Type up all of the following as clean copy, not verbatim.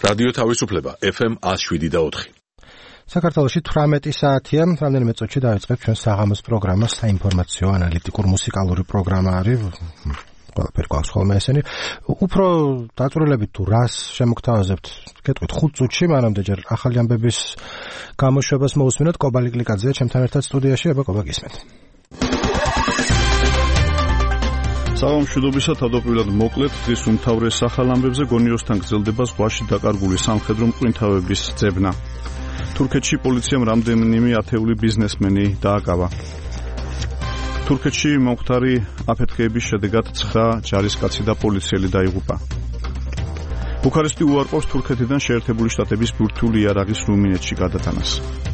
რადიო თავისუფლება FM 107.4. საქართველოში 18 საათია, რამდენიმე წუთში დავიწყებ ჩვენ საღამოს პროგრამას, საინფორმაციო ანალიტიკურ მუსიკალური პროგრამა არის. ყველაფერი გვაქვს ხოლმე ესენი. უფრო დაწვრილებით თუ რას შემოგთავაზებთ? გეტყვით 5 წუთში, მანამდე ჯერ ახალი ამბების გამოშვებას მოусმინოთ. კობალი გლიკაძეა ჩემთან ერთად სტუდიაში. აბა კობა გისმენთ. საღამოშვიდობისა თავდაპირველად მოკლედ დღის უმთავრეს ახალ ამბებზე გონიოსთან გრძელდება ზღვაში დაკარგული სამხედრო მკვლინთავების ძებნა. თურქეთში პოლიციამ რამდენიმე ათეული ბიზნესმენი დააკავა. თურქეთში მომხდარი აფეთქეების შედეგად 9 ჯარისკაცი და პოლიციელი დაიღუპა. ბუქარესტი უარყოფს თურქეთიდან შეერთებული შტატების ბირთვული იარაღის რუმინეთში გადატანას.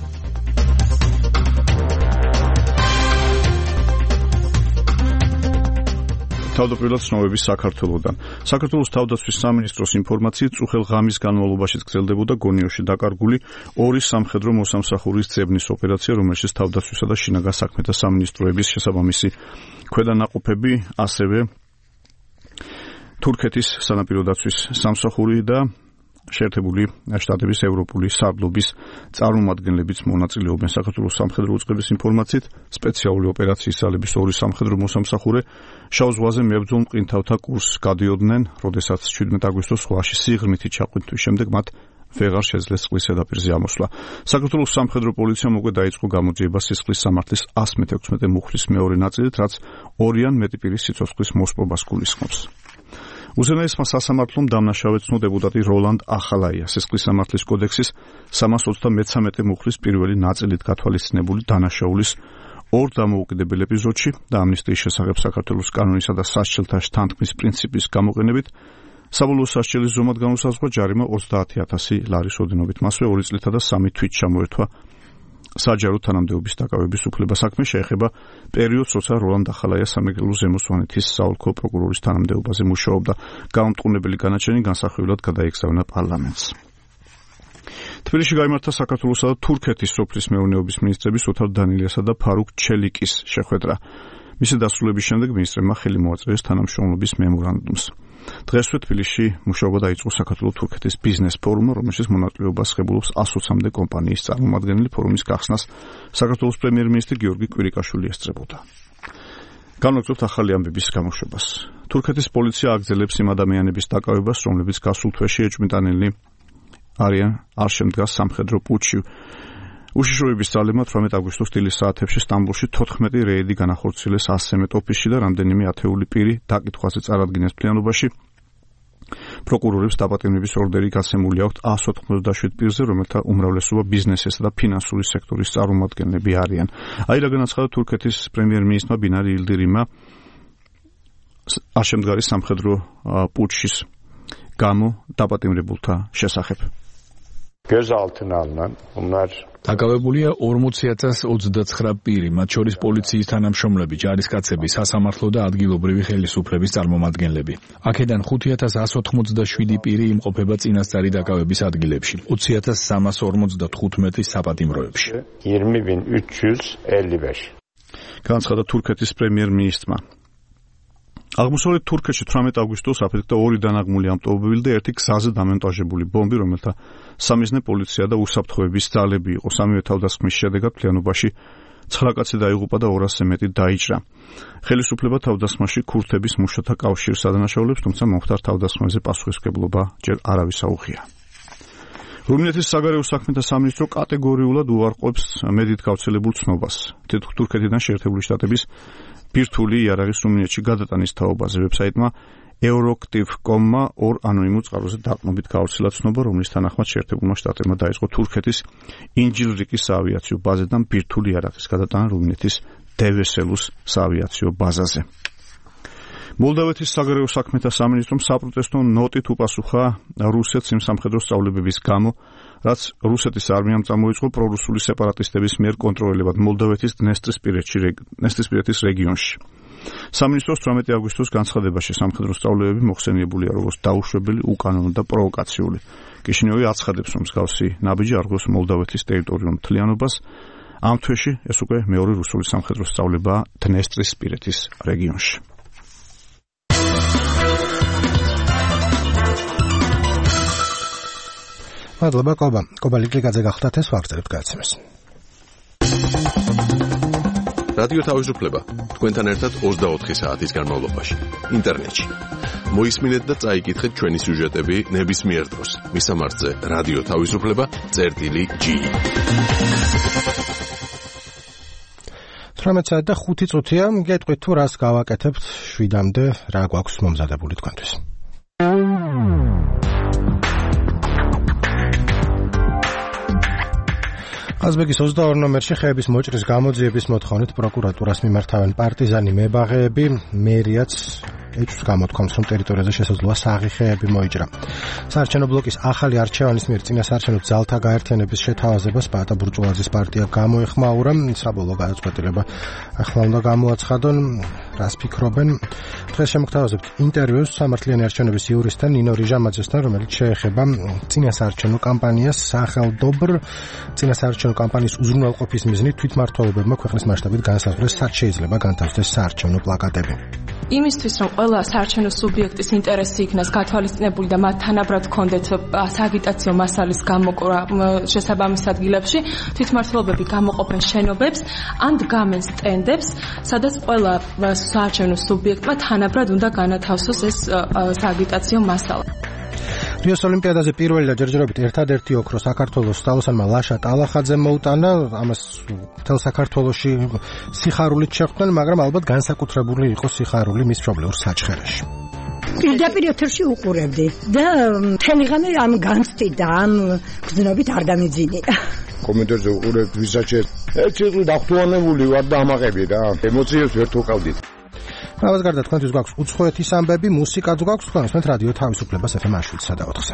თავდაპირველად ცნობები საქართველოდან. საქართველოს თავდაცვის სამინისტროს ინფორმაციით წუხელ ღამის განმავლობაში გრძელდებოდა გონიოში დაკარგული 2 სამხედრო მოსამსახურის ძებნის ოპერაცია, რომელშიც თავდაცვისა და შინაგან საქმეთა სამინისტროების შესაბამისი ქვედანაყოფები, ასევე თურქეთის სანაპირო დაცვის სამსახური და შეერთებული შტატების ევროპული სარდლობის წარმომადგენლებიც მონაწილეობენ. საქართველოს სამხედრო უწყების ინფორმაციით სპეციალური ოპერაციის ძალების 2 სამხედრო მოსამსახურე შავ ზღვაზე მებრძოლ მყინთავთა კურსს გადიოდნენ, როდესაც 17 აგვისტოს ზღვაში სიღრმითი ჩაყვინთვის შემდეგ მათ ვეღარ შეძლეს წყლის ზედაპირზე ამოსვლა. საქართველოს სამხედრო პოლიციამ უკვე დაიწყო გამოძიება სისხლის სამართლის 116 მუხლის მეორე ნაწილით, რაც 2 ან მეტი პირის სიცოცხლის მოსპობას გულისხმობს. უზენაესმა სასამართლომ დამნაშავე ცნო დეპუტატი როლანდ ახალაია სისხლის სამართლის კოდექსის 333 მუხლის პირველი ნაწილით გათვალისწინებული დანაშაულის 2 დამოუკიდებელ ეპიზოდში და ამნისტიის შესახებ საქართველოს კანონისა და სასჯელთა შთანთქმის პრინციპის გამოყენებით საბოლოო სასჯელის ზომად განუსაზღვრა ჯარიმა 30,000 ლარის ოდენობით. მასვე 2 წლითა და 3 თვით ჩამოერთვა საჯარო თანამდებობის დაკავების უფლება. საქმე შეეხება პერიოდს, როცა როლანდ ახალაია სამეგრელო ზემო სვანეთის საოლქო პროკურორის თანამდებობაზე მუშაობდა. გამომტყუნებელი განაჩენი განსახილველად გადაეგზავნა პარლამენტს. თბილისში გაიმართა საქართველოსა და თურქეთის სოფლის მეურნეობის მინისტრების ოთარ დანილიასა და ფარუქ ჩელიკის შეხვედრა. მისი დასრულების შემდეგ მინისტრებმა ხელი მოაწერეს თანამშრომლობის მემორანდუმს. დღესვე თბილისში მუშაობა დაიწყო საქართველო-თურქეთის ბიზნეს ფორუმმა, რომელშიც მონაწილეობას ღებულობს 120-მდე კომპანიის წარმომადგენელი. ფორუმის გახსნას საქართველოს პრემიერ-მინისტრი გიორგი კვირიკაშვილი ესწრებოდა. განვაგრძობთ ახალი ამბების გამოშვებას. თურქეთის პოლიცია აგრძელებს იმ ადამიანების დაკავებას, რომლებიც გასულ თვეში ეჭვმიტანილი არიან არ შემდგას სამხედრო პუტჩში. უშიშროების ძალებმა 18 აგვისტოს დილის საათებში სტამბოლში 14 რეიდი განახორციელეს 100 მეტ ოფისში და რამდენიმე ათეული პირი დაკითხვაზე წარადგინეს მთლიანობაში. პროკურორებს დაპატიმრების ორდერი გაცემული აქვთ 197 პირზე, რომელთა უმრავლესობა ბიზნესისა და ფინანსური სექტორის წარმომადგენლები არიან. აი რა განაცხადა თურქეთის პრემიერ-მინისტრმა ბინარი ილდირიმმა არ შემდგარი სამხედრო პუტჩის გამო დაპატიმრებულთა შესახებ. Gözaltına alınan bunlar დაკავებულია 40,029 პირი, მათ შორის პოლიციის თანამშრომლები, ჯარისკაცები, სასამართლო და ადგილობრივი ხელისუფლების წარმომადგენლები. აქედან 5,187 პირი იმყოფება წინასწარი დაკავების ადგილებში, 20,355 საპატიმროებში. 20.355 განაცხადა თურქეთის პრემიერ-მინისტრმა. აღმოსავლეთ თურქეთში 18 აგვისტოს აფეთქდა 2 დანაღმული ავტომობილი და 1 გზაზე დამონტაჟებული ბომბი, რომელთა სამიზნე პოლიცია და უსაფრთხოების ძალები იყო. სამივე თავდასხმის შედეგად მთლიანობაში 9 კაცი დაიღუპა და 200-ზე მეტი დაიჭრა. ხელისუფლება თავდასხმაში ქურთების მუშათა კავშირს ადანაშაულებს, თუმცა მომხდარ თავდასხმაზე პასუხისმგებლობა ჯერ არავის აუღია. რუმინეთის საგარეო საქმეთა სამინისტრო კატეგორიულად უარყოფს მედით გავრცელებულ ცნობას. თურქეთიდან შეერთებული შტატების ბირთვული იარაღის რუმინეთში გადატანის თაობაზე ვებსაიტმა euroctiv.com-მა 2 ანონიმურ წყაროზე დაყრდნობით გავრცელა ცნობა, რომლის თანახმად შეერთებულმა შტატებმა დაიწყო თურქეთის ინჯილრიკის საავიაციო ბაზიდან ბირთვული იარაღის გადატანა რუმინეთის დევესელუს საავიაციო ბაზაზე. მოლდავეთის საგარეო საქმეთა სამინისტრომ საპროტესტო ნოტით უპასუხა რუსეთს იმ სამხედრო სწავლებების გამო, რაც რუსეთის არმიამ წამოიწყო პრორუსული სეპარატისტების მიერ კონტროლებად მოლდავეთის დნესტრისპირეთის რეგიონში. სამინისტროს 18 აგვისტოს განცხადებაში სამხედრო სწავლებები მოხსენიებულია როგორც დაუშვებელი, უკანონო და პროვოკაციული. კიშინიოვი აცხადებს, რომ მსგავსი ნაბიჯი არგოს მოლდავეთის ტერიტორიულ მთლიანობას. ამ თვეში ეს უკვე მეორე რუსული სამხედრო სწავლებაა დნესტრისპირეთის რეგიონში. მადლობა კობა ლიკლიკაძე გახდათ ეს ვაგრძელებთ გადაცემას. რადიო თავისუფლება თქვენთან ერთად 24 საათის განმავლობაში ინტერნეტში. მოისმინეთ და წაიკითხეთ ჩვენი სიუჟეტები ნებისმიერ დროს. მისამართზე რადიო თავისუფლება.gi 18:05 გეტყვით თუ რას გავაკეთებთ 7-მდე, რა გვაქვს მომზადებული თქვენთვის. ყაზბეგის 22 ნომერში ხეების მოჭრის გამოძიების მოთხოვნით პროკურატურას მიმართავენ პარტიზანი მებაღეები, მერიაც ეჭვს გამოთქვამს, რომ ტერიტორიაზე შესაძლოა საღი ხეები მოიჭრა. საარჩევნო ბლოკის ახალი არჩევანის მიერ წინასაარჩევნო ძალთა გაერთიანების შეთავაზებას პაატა ბურჭულაძის პარტია გამოეხმაურა. საბოლოო გადაწყვეტილება ახლა უნდა გამოაცხადონ. რას ფიქრობენ? დღეს შემოგთავაზებთ ინტერვიუს სამართლიანი არჩევნების იურისტთან ნინო რიჟამაძესთან, რომელიც შეეხება წინასაარჩევნო კამპანიას. სახელდობრ წინასაარჩევნო კამპანიის უზრუნველყოფის მიზნით თვითმმართველობებმა ქვეყნის მასშტაბით განსაზღვრეს, სად შეიძლება განთავსდეს საარჩევნო პლაკატები. იმისთვის, რომ ყველა საარჩევნო სუბიექტის ინტერესი იქნას გათვალისწინებული და მათ თანაბრად ჰქონდეთ სააგიტაციო მასალის გამოკვრა შესაბამის ადგილებში, თვითმმართველობები გამოყოფენ შენობებს ან დგამენ სტენდებს, სადაც ყველა საარჩევნო სუბიექტმა თანაბრად უნდა განათავსოს ეს სააგიტაციო მასალა. რიოს ოლიმპიადაზე პირველი და ჯერჯერობით ერთადერთი ოქრო საქართველოს სტალოსანმა ლაშა ტალახაძემ მოუტანა. ამას მთელ საქართველოში სიხარულით შეხვდნენ, მაგრამ ალბათ განსაკუთრებული იყო სიხარული მის მშობლიურ საჩხერეში. პირდაპირ ეთერში უყურებდი და მთელი ღამე ამ განცდით და ამ გზნობით არ დამეძინე. კომენტარზე უყურებთ ვისაჩერს. ერთი დახტუანებული ვარ და ამაყები რა. ემოციებს ვერ თუყავდით. ამას გარდა თქვენთვის გვაქვს უცხოეთის ამბები, მუსიკაც გვაქვს, თქვენთვის რადიო თავისუფლებას FM 7/4.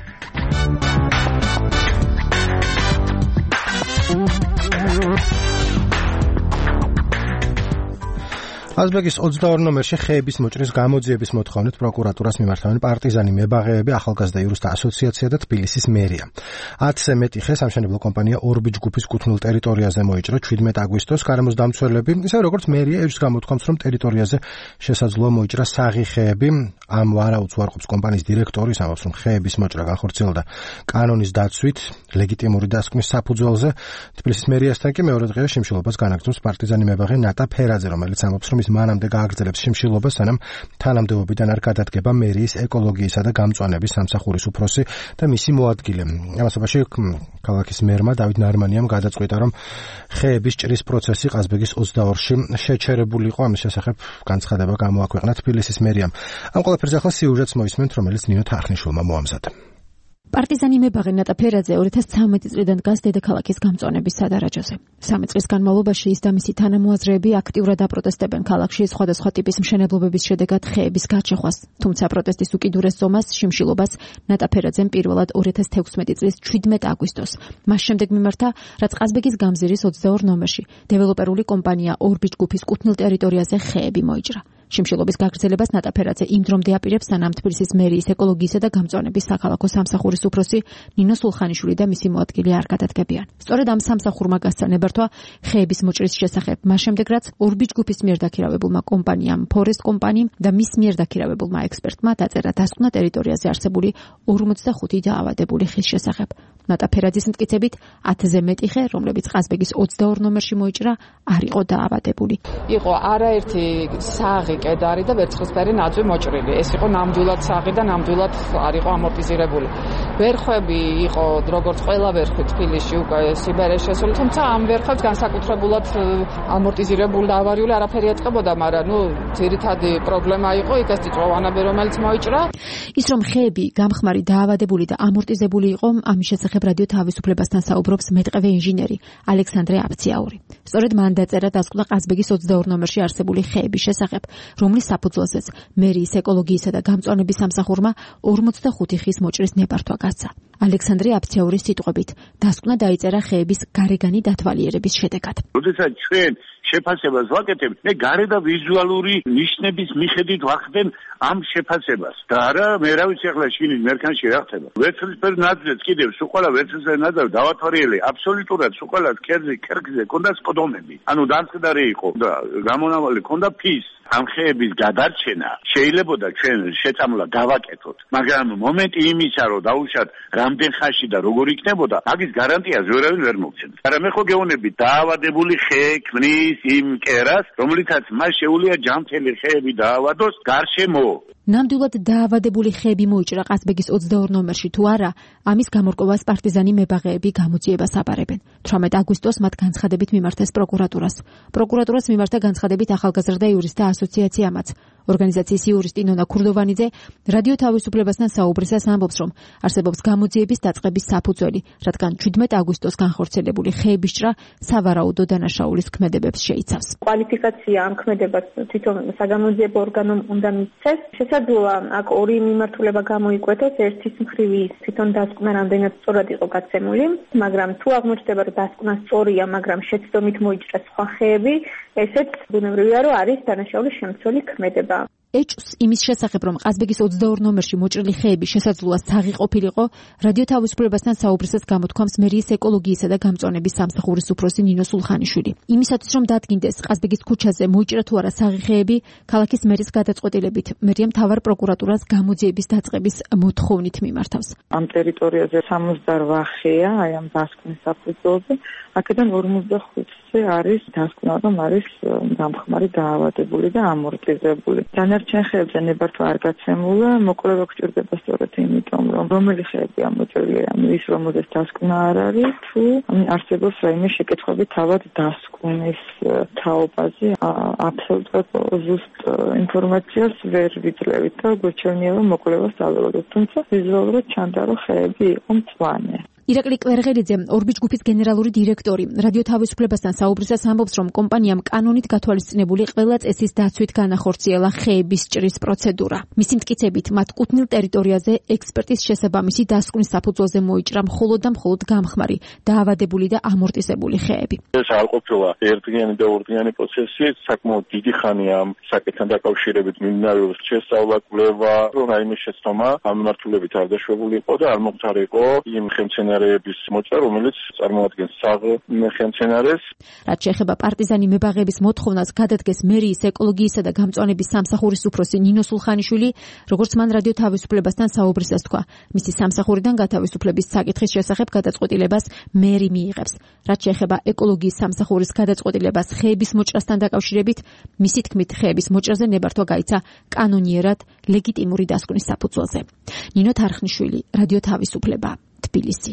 ყაზბეგის 22 ნომერში ხეების მოჭრის გამოძიების მოთხოვნით პროკურატურას მიმართავენ პარტიზანი მებაღეები, ახალგაზრდა იურისტთა ასოციაცია და თბილისის მერია. 10-ზე მეტი ხე სამშენებლო კომპანია ორბიჯ ჯგუფის კუთვნილ ტერიტორიაზე მოიჭრა 17 აგვისტოს. გარემოს დამცველები, ისე როგორც მერია ეჭვს გამოთქვამს, რომ ტერიტორიაზე შესაძლოა მოიჭრა საღი ხეები. ამ ვარაუდს უარყოფს კომპანიის დირექტორი, ამბობს, რომ ხეების მოჭრა განხორციელდა კანონის დაცვით, ლეგიტიმური დასკვნის საფუძველზე. თბილისის მერიასთან კი მეორე დღეა შიმშილობას განაგრძობს პარტიზანი მებაღე ნატა ფერაძე, რომელიც ამბობს, რომ მანამდე გააგრძელებს შიმშილობას, სანამ თანამდებობიდან არ გადადგება მერიის ეკოლოგიისა და გამწვანების სამსახურის უფროსი და მისი მოადგილე. ამასობაში ქალაქის მერმა დავით ნარმანიამ გადაწყვიტა, რომ ხეების ჭრის პროცესი ყაზბეგის 22-ში შეჩერებული იყო. ამის შესახებ განცხადება გამოაქვეყნა თბილისის მერიამ. ამ ყველაფერზე ახლა სიუჟეტს მოისმენთ, რომელიც ნინო თარხნიშვილმა მოამზადა. პარტიზანი მებაღე ნატა ფერაძე 2013 წლიდან დგას დედაქალაქის გამწვანების სადარაჯოზე. 3 წლის განმავლობაში ის და მისი თანამოაზრეები აქტიურად აპროტესტებენ ქალაქში სხვადასხვა ტიპის მშენებლობების შედეგად ხეების გაჩეხვას. თუმცა პროტესტის უკიდურეს ზომას, შიმშილობას ნატა ფერაძემ პირველად 2016 წლის 17 აგვისტოს. მას შემდეგ მიმართა, რაც ყაზბეგის გამზირის 22 ნომერში დეველოპერული კომპანია ორბიჯ ჯგუფის კუთვნილ ტერიტორიაზე ხეები მოიჭრა. შიმშილობის გაგრძელებას ნატა ფერაძე იმ დრომდე აპირებს, სანამ თბილისის მერიის ეკოლოგიისა და გამწვანების საქალაქო სამსახურის უფროსი ნინო სულხანიშვილი და მისი მოადგილე არ გადადგებიან. სწორედ ამ სამსახურმა გასცა ნებართვა ხეების მოჭრის შესახებ, მას შემდეგ რაც ორბიჯ ჯგუფის მიერ დაქირავებულმა კომპანიამ, ფორესტ კომპანიამ და მის მიერ დაქირავებულმა ექსპერტმა დაწერა დასკვნა ტერიტორიაზე არსებული 45 დაავადებული ხის შესახებ. ნატა ფერაძის მტკიცებით 10-ზე მეტი ხე, რომლებიც ყაზბეგის 22 ნომერში მოიჭრა, არ იყო დაავადებული. იყო არაერთი საღი კედარი და ვერცხლისფერი ნაძვი მოჭრილი. ეს იყო ნამდვილად საღი და ნამდვილად არ იყო ამორტიზირებული. ვერხვები იყო როგორც ყველა ვერხვი თბილისში უკვე სიბერეში შესული, თუმცა ამ ვერხვებს განსაკუთრებულად ამორტიზირებული და ავარიული არაფერი ეტყებოდა, მაგრამ ძირითადი პრობლემა იყო იქ წიწვოვანები, რომელიც მოიჭრა. ის რომ ხეები გამხმარი დაავადებული და ამორტიზებული იყო, ამის შესახებ რადიო თავისუფლებასთან საუბრობს მეტყევე ინჟინერი ალექსანდრე აფციაური. სწორედ მან დაწერა დასკვნა ყაზბეგის 22 ნომერში არსებული ხეების შესახებ, რომლის საფუძველზეც მერიის ეკოლოგიისა და გამწვანების სამსახურმა 45 ხის მოჭრის ნებართვა გასცა. ალექსანდრე აფციაურის სიტყვებით, დასკვნა დაიწერა ხეების გარეგანი დათვალიერების შედეგად. როდესაც ჩვენ შეფასებას ვაკეთებ, მე გარე და ვიზუალური ნიშნების მიხედვით ვახდენ ამ შეფასებას. და არა, მე რა ვიცი ახლა შინის მერქანში რა ხდება. ვერცხლისფერ ნაძვებს კიდევ სულ ყველა ვერცხლისფერ ნაძვებს დავათვალიერე, აბსოლუტურად სულ ყველა ქერგზე ქონდა სპოდომები. ანუ დამწყდარი იყო და გამონავალი ქონდა ფის. ამ ხეების გადარჩენა შეიძლებოდა ჩვენ შეწამლა გავაკეთოთ, მაგრამ მომენტი იმისა, რომ დაუშვათ რამდენ ხანში და როგორ იქნებოდა, მაგის გარანტიას ვერავინ ვერ მოგცემს. მაგრამ მე ხო გეუბნები, დაავადებული ხე ქმნის იმ კერას, რომლითაც მას შეუძლია ჯანმრთელი ხეები დაავადოს გარშემო. ნამდვილად დაავადებული ხეები მოიჭრა ყაზბეგის 22 ნომერში თუ არა, ამის გამორკვევას პარტიზანი მებაღეები გამოძიებას აბარებენ. 18 აგვისტოს მათ განცხადებით მიმართეს პროკურატურას. პროკურატურას მიმართა განცხადებით ახალგაზრდა იურისტთა ასოციაციამაც. ორგანიზაციის იურისტი ნონა ქურდოვანიძე რადიო თავისუფლებასთან საუბრისას ამბობს, რომ არსებობს გამოძიების დაწყების საფუძველი, რადგან 17 აგვისტოს განხორციელებული ხეების ჭრა სავარაუდო დანაშაულის ქმედებებს შეიცავს. კვალიფიკაცია ამ ქმედებას თვითონ საგამოძიებო ორგანომ უნდა მისცეს. შესაძლოა აქ ორი მიმართულება გამოიკვეთოს, ერთის მხრივ ის თვითონ დასკვნა რამდენად სწორად იყო გაცემული, მაგრამ თუ აღმოჩნდება, რომ დასკვნა სწორია, მაგრამ შეცდომით მოიჭრა სხვა ხეები, ესეც ბუნებრივია, რომ არის დანაშაულის შემცველი ქმედება. ეჭვს იმის შესახებ, რომ ყაზბეგის 22 ნომერში მოჭრილი ხეები შესაძლოა საღი ყოფილიყო, რადიო თავისუფლებასთან საუბრისას გამოთქვამს მერიის ეკოლოგიისა და გამწვანების სამსახურის უფროსი ნინო სულხანიშვილი. იმისათვის, რომ დადგინდეს ყაზბეგის ქუჩაზე მოიჭრა თუ არა საღი ხეები, ქალაქის მერის გადაწყვეტილებით მერია მთავარ პროკურატურას გამოძიების დაწყების მოთხოვნით მიმართავს. ამ ტერიტორიაზე 68 ხეა, აი ამ დასკვნის საფუძველზე, აქედან 45-ზე არის დასკვნა, რომ არის დამხმარე დაავადებული და ამორტიზებული. დანარჩენ ხეებზე ნებართვა არ გაცემულა, მოკვლევა გჭირდება სწორედ იმიტომ, რომ რომელი ხეები ამოჭრილია, ის რომელზეც დასკვნა არ არის, თუ არსებობს რაიმე შეკითხვები თავად დასკვნის თაობაზე, აბსოლუტურად ზუსტ ინფორმაციას ვერ ვიძლევით და გვეჩვენია, რომ მოკვლევას დავალოთ, თუმცა ვიზუალურად ჩანდა, რომ ხეები იყო მწვანე. ირაკლი კვერღელიძე, ორბის ჯგუფის გენერალური დირექტორი, რადიო თავისუფლებასთან საუბრისას ამბობს, რომ კომპანიამ კანონით გათვალისწინებული ყველა წესის დაცვით განახორციელა ხეების ჭრის პროცედურა. მისი მტკიცებით, მათ კუთვნილ ტერიტორიაზე ექსპერტის შესაბამისი დასკვნის საფუძველზე მოიჭრა მხოლოდ და მხოლოდ გამხმარი, დაავადებული და ამორტიზებული ხეები. ეს არ ყოფილა ერთდღიანი და ორდღიანი პროცესი, საკმაოდ დიდი ხანია ამ საკითხთან დაკავშირებით მიმდინარეობს შესწავლა, კვლევა, რომ რაიმე შეცდომა ამ მიმართულებით არ დაშვებული იყო და არ მომხდარიყო იმ ხემცენარეების მოჭრა, რომელიც წარმოადგენს საღ ხემცენარეს. რაც შეეხება პარტიზანი მებაღეების მოთხოვნას, გადადგეს მერიის ეკოლოგიისა და გამწვანების სამსახურის უფროსი ნინო სულხანიშვილი, როგორც მან რადიო თავისუფლებასთან საუბრისას თქვა. მისი სამსახურიდან გათავისუფლების საკითხის შესახებ გადაწყვეტილებას მერი მიიღებს. რაც შეეხება ეკოლოგიის სამსახურის გადაწყვეტილებას ხეების მოჭრასთან დაკავშირებით, მისი თქმით, ხეების მოჭრაზე ნებართვა გაიცა კანონიერად ლეგიტიმური დასკვნის საფუძველზე. ნინო თარხნიშვილი, რადიო თავისუფლება, თბილისი.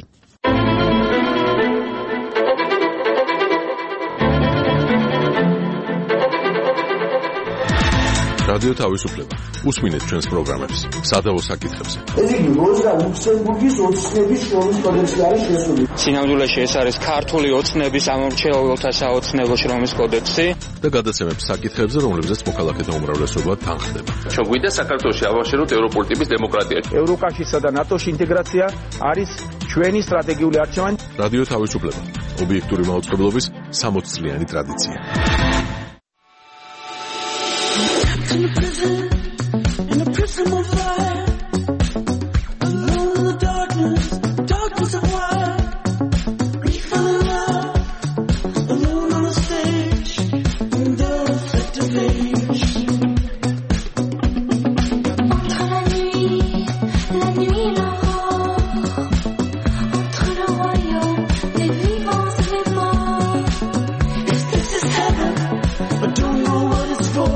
რადიო თავისუფლება. უსმინეთ ჩვენს პროგრამებს სადავო საკითხებზე. ეს იგი როზა ლუქსემბურგის ოცნების შრომის კოდექსი არის შესული. სინამდვილეში ეს არის ქართული ოცნების ამომრჩეველთა საოცნებო შრომის კოდექსი და გადაცემებს საკითხებზე, რომლებზეც მოქალაქეთა უმრავლესობა თანხდება. ჩვენ გვინდა საქართველოში ავაშეროთ ევროპული ტიპის დემოკრატია. ევროკავშირსა და ნატოში ინტეგრაცია არის ჩვენი სტრატეგიული არჩევანი. რადიო თავისუფლება. ობიექტური მაუწყებლობის 60-წლიანი ტრადიცია. In the prison of fire, alone in the darkness of wire. We fell in love, alone on a stage, in the reflective age. Entre la nuit, l'aurore, entre le royaume des vivants et des morts. If this is heaven, I don't know what it's for.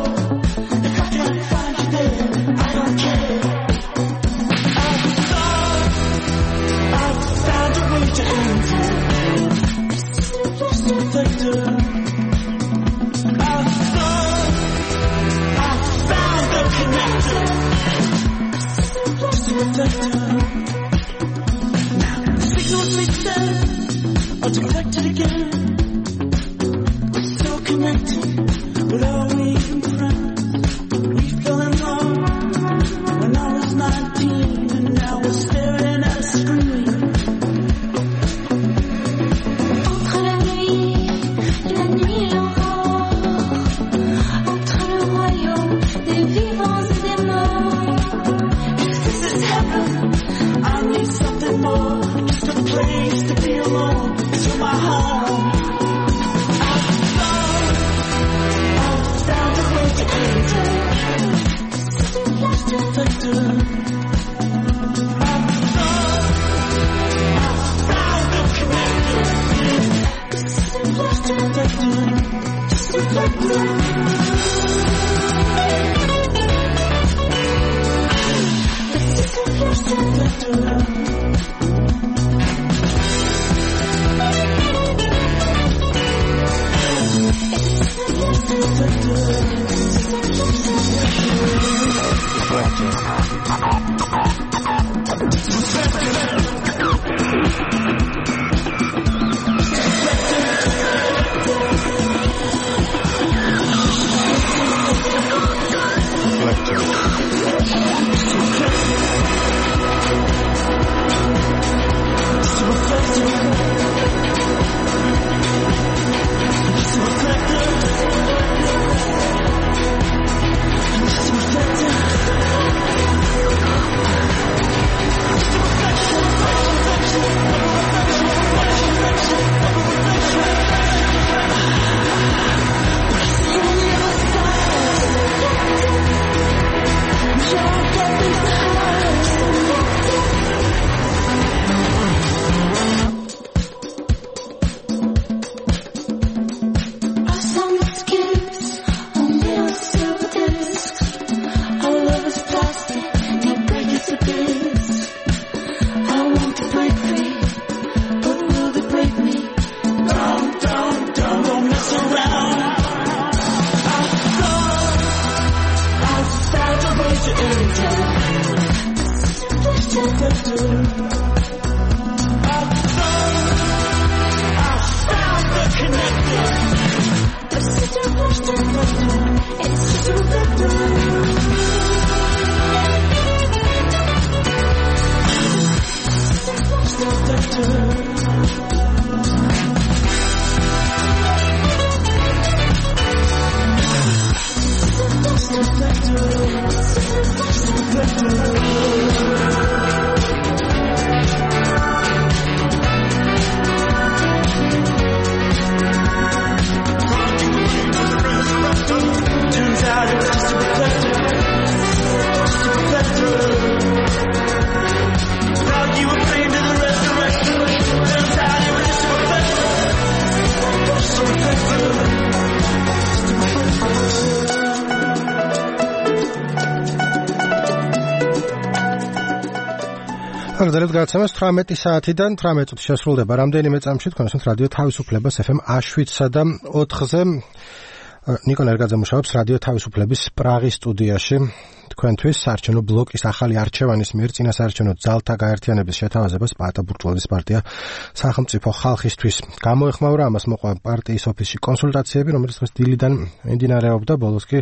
გაგრძელებთ გადაცემას 18 საათიდან 18 წუთი შესრულდება. რამდენიმე წამში თქვენსთან რადიო თავისუფლებას FM A7-სა და 4-ზე ნიკო ნერგაძე მუშაობს რადიო თავისუფლების პრაღის სტუდიაში. თქვენთვის საარჩევნო ბლოკის ახალი არჩევანის მიერ წინასაარჩევნო ძალთა გაერთიანების შეთავაზებას პაატა ბურჭულაძის პარტია სახელმწიფო ხალხისთვის გამოეხმაურა. ამას მოყვა პარტიის ოფისში კონსულტაციები, რომელიც დღეს დილიდან მიმდინარეობდა. ბოლოს კი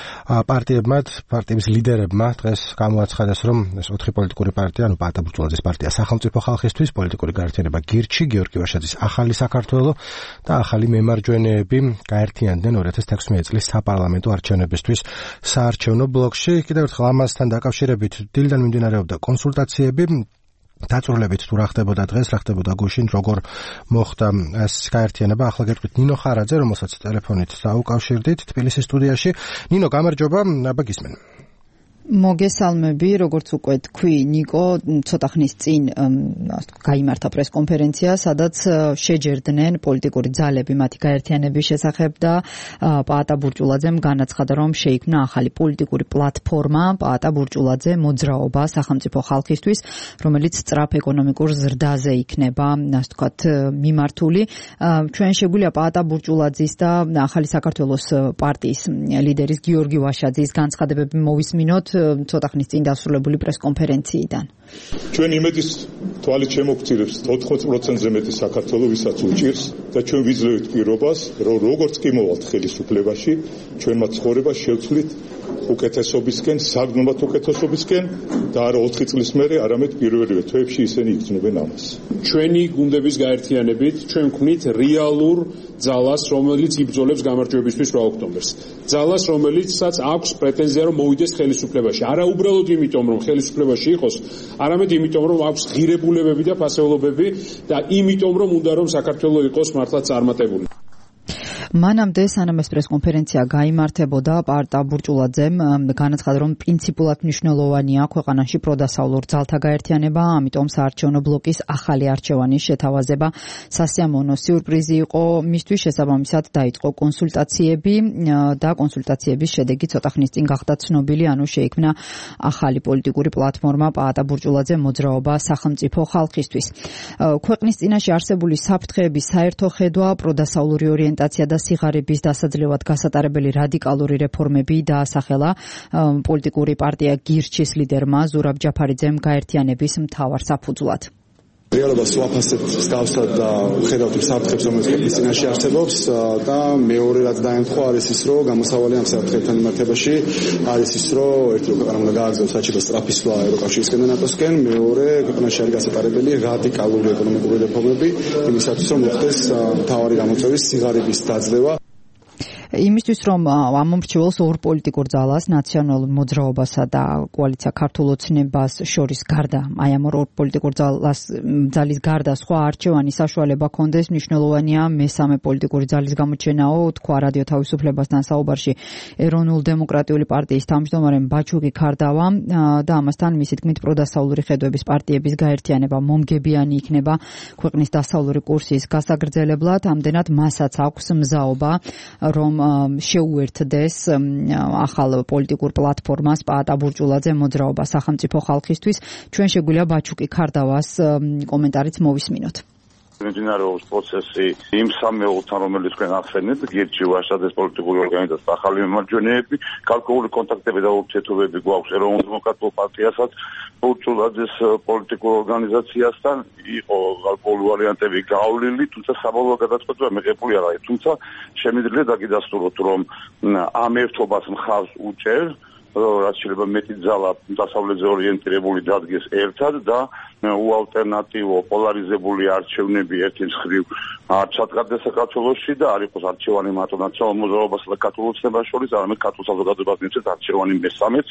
პარტიების ლიდერებმა დღეს გამოაცხადეს, რომ ეს 4 პოლიტიკური პარტია, ანუ პაატა ბურჭულაძის პარტია სახელმწიფო ხალხისთვის, პოლიტიკური გაერთიანება გირჩი, გიორგი ვაშაძის ახალი საქართველო და ახალი მემარჯვენეები გაერთიანდნენ 2016 წლის საპარლამენტო არჩევნებისთვის საარჩევნო ბლოკში. კიდევ ერთხელ ამასთან დაკავშირებით დილიდან მიმდინარეობდა კონსულტაციები. დაწვრილებით თუ რა ხდებოდა დღეს, რა ხდებოდა გუშინ, როგორ მოხდა ეს გაერთიანება. ახლა გეტყვით ნინო ხარაძე, რომელსაც ტელეფონით დაუკავშირდით თბილისის სტუდიაში. ნინო, გამარჯობა, აბა გისმენ. მოგესალმები, როგორც უკვე თქვი, ნიკო, ცოტა ხნის წინ გაიმართა პრესკონფერენცია, სადაც შეჯერდნენ პოლიტიკური ძალები მათი გაერთიანების შესახებ და პაატა ბურჭულაძემ განაცხადა, რომ შეიქმნა ახალი პოლიტიკური პლატფორმა პაატა ბურჭულაძე მოძრაობა სახელმწიფო ხალხისთვის, რომელიც სწრაფ ეკონომიკურ ზრდაზე იქნება, ასე ვთქვათ, მიმართული. ჩვენ შეგვიძლია პაატა ბურჭულაძის და ახალი საქართველოს პარტიის ლიდერის გიორგი ვაშაძის განცხადებები მოვისმინოთ ცოტა ხნის წინ დასრულებული პრესკონფერენციიდან. ჩვენ იმედის თვალით შემოგწირებს 80%-ზე მეტი საქართველო, ვისაც უჭირს და ჩვენ ვიძლევით პირობას, რომ როგორც კი მოვალთ ხელისუფლებაში, ჩვენმა ცხოვრება შევცვლით უკეთესობისკენ, საგნომად უკეთესობისკენ და არა 4 წლის მერე, არამედ პირველივე თვეებში ისინი იგრძნობენ ამას. ჩვენი გუნდების გაერთიანებით ჩვენ ვქმნით რეალურ ძალას, რომელიც იბრძოლებს გამარჯვებისთვის 8 ოქტომბერს. ძალას, რომელიცაც აქვს პრეტენზია, რომ მოვიდეს ხელისუფლებაში. არა უბრალოდ იმიტომ, რომ ხელისუფლებაში იყოს, არამედ იმიტომ, რომ აქვს ღირებულებები და ფასეულობები და იმიტომ, რომ უნდა რომ საქართველო იყოს მართლაც წარმატებული. მანამდე სანამ ეს პრესკონფერენცია გაიმართებოდა, პარტა ბურჭულაძემ განაცხადა, რომ პრინციპულად მნიშვნელოვანია ქვეყანაში პროდასავლურ ძალთა გაერთიანება, ამიტომ საარჩევნო ბლოკის ახალი არჩევანის შეთავაზება სასიამოვნო სიურპრიზი იყო მისთვის. შესაბამისად დაიწყო კონსულტაციები და კონსულტაციების შედეგი ცოტა ხნის წინ გახდა ცნობილი, ანუ შეიქმნა ახალი პოლიტიკური პლატფორმა პაატა ბურჭულაძე მოძრაობა სახელმწიფო ხალხისთვის. ქვეყნის წინაშე არსებული საფრთხეების საერთო ხედვა, პროდასავლური ორიენტაცია და სიღარიბის დასაძლევად გასატარებელი რადიკალური რეფორმები დაასახელა პოლიტიკური პარტია გირჩის ლიდერმა ზურაბ ჯაფარიძემ გაერთიანების მთავარ საფუძვლად. რეალობას ვაფასებთ გავსად და ხედავთ საფრთხებს, რომელიც ქვეყნის წინაშე არსებობს და მეორე რაც დაემთხვა არის ის, რომ გამოსავალი ამ საფრთხებთან მიმართებაში არის ის, რომ ერთი რომ ქვეყანა უნდა გააგრძელოს საჭირო სტრაფისვლა ევროკავშირისკენ და ნატოსკენ, მეორე ქვეყანაში არის გასატარებელი რადიკალური ეკონომიკური რეფორმები, იმისათვის რომ მოხდეს მთავარი გამოწვევის სიღარიბის დაძლევა. იმისთვის რომ ამომრჩეველს ორ პოლიტიკურ ძალას, ნაციონალურ მოძრაობასა და კოალიცია ქართულ ოცნებას შორის გარდა, აი ამ ორ პოლიტიკურ ძალის გარდა სხვა არჩევანი საშუალება ჰქონდეს, მნიშვნელოვანია მესამე პოლიტიკური ძალის გამოჩენაო, თქვა რადიო თავისუფლებასთან საუბარში ეროვნულ დემოკრატიული პარტიის თავმჯდომარე ბაჩუკი ქარდავა და ამასთან მისი თქმით პროდასავლური ხედვების პარტიების გაერთიანება მომგებიანი იქნება ქვეყნის დასავლური კურსის გასაგრძელებლად, ამდენად მასაც აქვს მზაობა რომ შეუერთდეს ახალ პოლიტიკურ პლატფორმას პაატა ბურჭულაძე მოძრაობა სახელმწიფო ხალხისთვის. ჩვენ შეგვიძლია ბაჩუკი ქარდავას კომენტარიც მოვისმინოთ. მიმდინარეობს პროცესი იმ სამეულთან, რომელიც თქვენ ახსენეთ, გირჩი ვაშაძეს პოლიტიკური ორგანიზაციის ახალი მემარჯვენეები, კალკულური კონტაქტები და ურთიერთობები გვაქვს ეროვნულ დემოკრატიულ პარტიასაც, ბურჭულაძეს პოლიტიკურ ორგანიზაციასთან, იყო კალკულური ვარიანტები გავლილი, თუმცა საბოლოო გადაწყვეტილება მიღებული არ არის. თუმცა შემიძლია დაგიდასტუროთ, რომ ამ ერთობას მხარს უჭერ რაც შეიძლება მეტი ძალა დასავლეთზე ორიენტირებული დადგეს ერთად და უალტერნატივო პოლარიზებული არჩევნები ერთი მხრივ არ ჩატარდეს საქართველოში და არ იყოს არჩევანი მარტო ნაციონალურ მოძრაობასა და ქართულ ოცნებას შორის, არამედ ქართულ საზოგადოებას მიცემს არჩევანი მესამეც.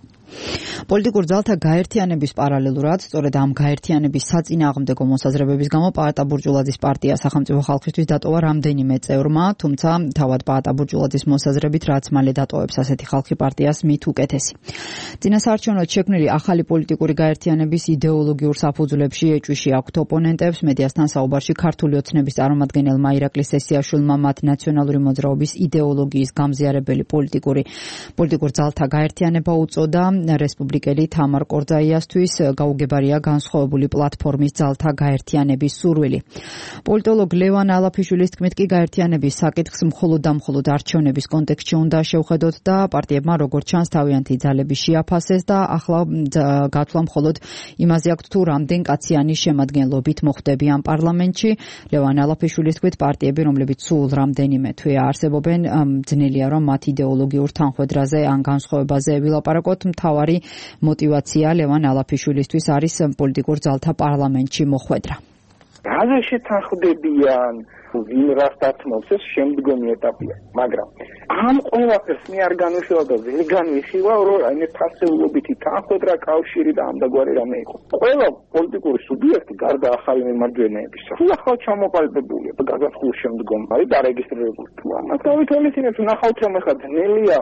პოლიტიკურ ძალთა გაერთიანების პარალელურად, სწორედ ამ გაერთიანების საწინააღმდეგო მოსაზრებების გამო პაატა ბურჭულაძის პარტია სახელმწიფო ხალხისთვის დატოვა რამდენიმე წევრმა, თუმცა თავად პაატა ბურჭულაძის მოსაზრებით, რაც მალე დატოვებს ასეთი ხალხი პარტიას, მით უკეთესი. წინასაარჩევნოდ შექმნილი ახალი პოლიტიკური გაერთიანების იდეოლოგიურ საფუძვლებში ეჭვიში აქვთ ოპონენტებს. მედიასთან საუბარში ქართული ოცნების წარმომადგენელმა ირაკლი სესიაშვილმა მათ ნაციონალური მოძრაობის იდეოლოგიის გამზიარებელი პოლიტიკურ ძალთა გაერთიანება უწოდა. რესპუბლიკელი თამარ კორძაიასთვის გაუგებარია განსხვავებული პლატფორმის ძალთა გაერთიანების სურვილი. პოლიტოლოგ ლევან ალაფიშვილის თქმით კი გაერთიანების საკითხს მხოლოდ და მხოლოდ არჩევნების კონტექსტში უნდა შევხედოთ და პარტიებმა როგორც ჩანს თავიანთი ძალები შეაფასეს და ახლა გათვლა მხოლოდ იმაზე აქვთ თუ რამდენ კაციანი შემადგენლობით მოხვდებიან პარლამენტში. ლევან ალაფიშვილის თქმით პარტიები, რომლებიც სულ რამდენიმე თვეა არსებობენ, ძნელია რომ მათ იდეოლოგიურ თანხვედრაზე ან განსხვავებაზე ვილაპარაკოთ. მთავარი მოტივაცია ლევან ალაფიშვილისთვის არის პოლიტიკურ ძალთა პარლამენტში მოხვედრა. რაზე შეთანხმდებიან, ვინ რას დათმობს, ეს შემდგომი ეტაპია, მაგრამ ამ ყველაფერს მე არ განვიხილავ და ვერ განვიხილავ, რომ აი ფასეულობითი თანხმედრა, კავშირი და ამდაგვარი რამე იყო. ყველა პოლიტიკური სუბიექტი გარდა ახალი მემარჯვენეებისა, ახალ ჩამოყალიბებულია და გაგახსოვს შემდგომ არის დარეგისტრირებული. ამას გავითვალისწინებთ, ნახავთ რომ ახლა ძნელია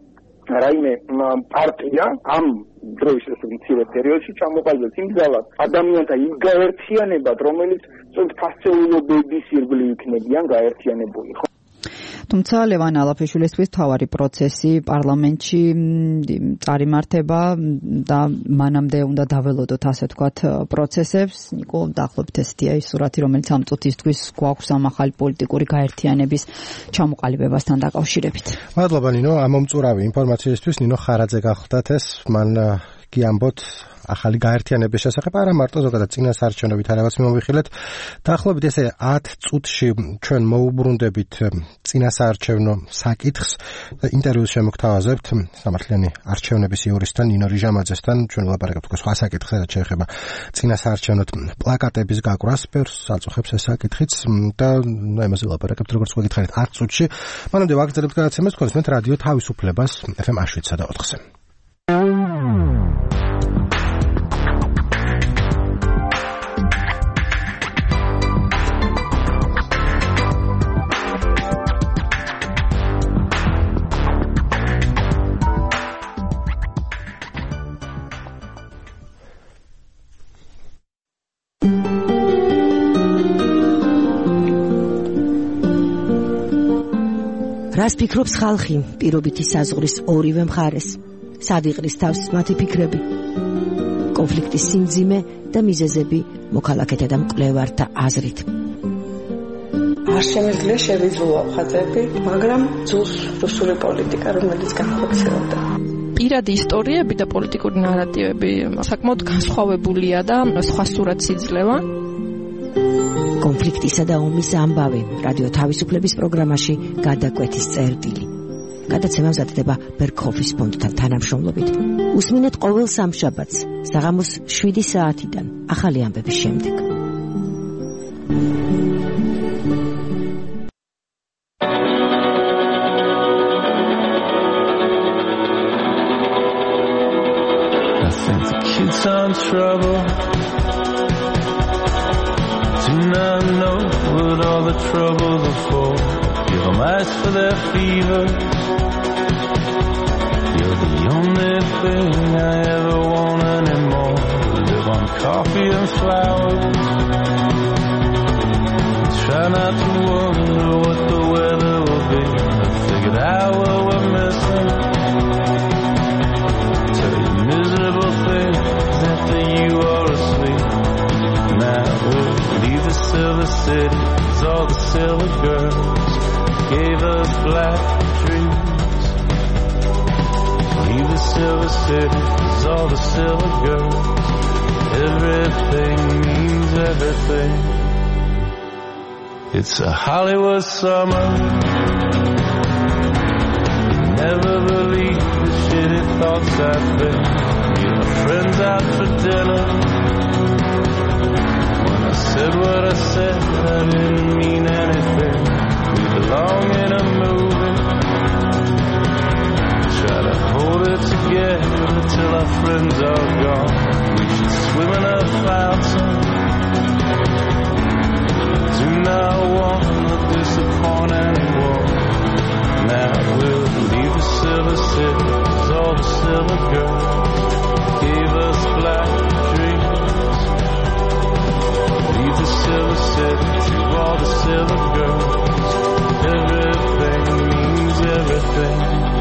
რაიმე პარტია ამ დროის მცირე პერიოდში ჩამოყალიბებს იმ ძალად ადამიანთა იმ გაერთიანებად, რომელიც ფასეულობების ირგვლივ იქნებიან გაერთიანებული. თუმცა ლევან ალაფიშვილისთვის თავარი პროცესი პარლამენტში წარიმართება და მანამდე უნდა დაველოდოთ ასე ვთქვათ პროცესებს. ნიკო, დაახლოებით ესეთია ის სურათი, რომელიც ამ წუთისთვის გვაქვს ამ ახალი პოლიტიკური გაერთიანების ჩამოყალიბებასთან დაკავშირებით. მადლობა ნინო, ამომწურავი ინფორმაციისთვის. ნინო ხარაძე გახლდათ ეს, მან კი ამბობთ ახალი გაერთიანების შესახებ, არა მარტო ზოგადად წინასაარჩევნებით არაფერს მოვიხილეთ. დაახლოებით ესე 10 წუთში ჩვენ მოუბრუნდებით წინასაარჩევნო საკითხს და ინტერვიუს შემოგთავაზებთ სამართლიანი არჩევნების იურისტთან ნინო რიჟამაძესთან. ჩვენ ვლაპარაკებთ სხვა საკითხზე, რაც შეეხება წინასაარჩევნოთ პლაკატების გაკვრას, ბევრს აწუხებს ეს საკითხიც და იმაზე ვლაპარაკებთ როგორც გითხარით 10 წუთში. მანამდე ვაგრძელებთ გადაცემას, თქვენს რადიო თავისუფლებას FM 7-სა და 4-ზე. რას ფიქრობს ხალხი პირობითი საზღვრის ორივე მხარეს? სად იყრის თავს მათი ფიქრები? კონფლიქტის სიმძიმე და მიზეზები მოქალაქეთა და მკვლევართა აზრით. არ შემიძლია შევიძულო ხაზები, მაგრამ ძულს რუსული პოლიტიკა, რომელიც განხორციელდა. პირადი ისტორიები და პოლიტიკური ნარატივები საკმაოდ განსხვავებულია და სხვა სურათს იძლევა. კონფლიქტისა და ომის ამბავი რადიო თავისუფლების პროგრამაში გადაკვეთის წერტილი. გადაცემა მზადდება ბერქოფის ფონდთან თანამშრომლობით. უსმინეთ ყოველ სამშაბათს საღამოს 7 საათიდან ახალი ამბების შემდეგ. Kids on trouble do not know what all the troubles are for. Give them ice for their fever. You're the only thing I ever want anymore. Live on coffee and flowers. Try not to wonder what the weather will be. I figured out what we're missing. Tell you miserable things after you are asleep. Now we'll leave the silver city, 'cause all the silver girls gave us black dreams. Leave the silver city, 'cause all the silver girls, everything means everything. It's a Hollywood summer. You never believe the shitty thoughts I think. Meet my friends out for dinner. When I said what I said, I didn't mean anything. We belong in a movie. Try to hold it together until our friends are gone. We should swim in a fountain. Do not want to disappoint anyone. Now we'll leave the silver city, 'cause all the silver girls gave us black dreams. Leave the silver city to all the silver girls. Everything means everything.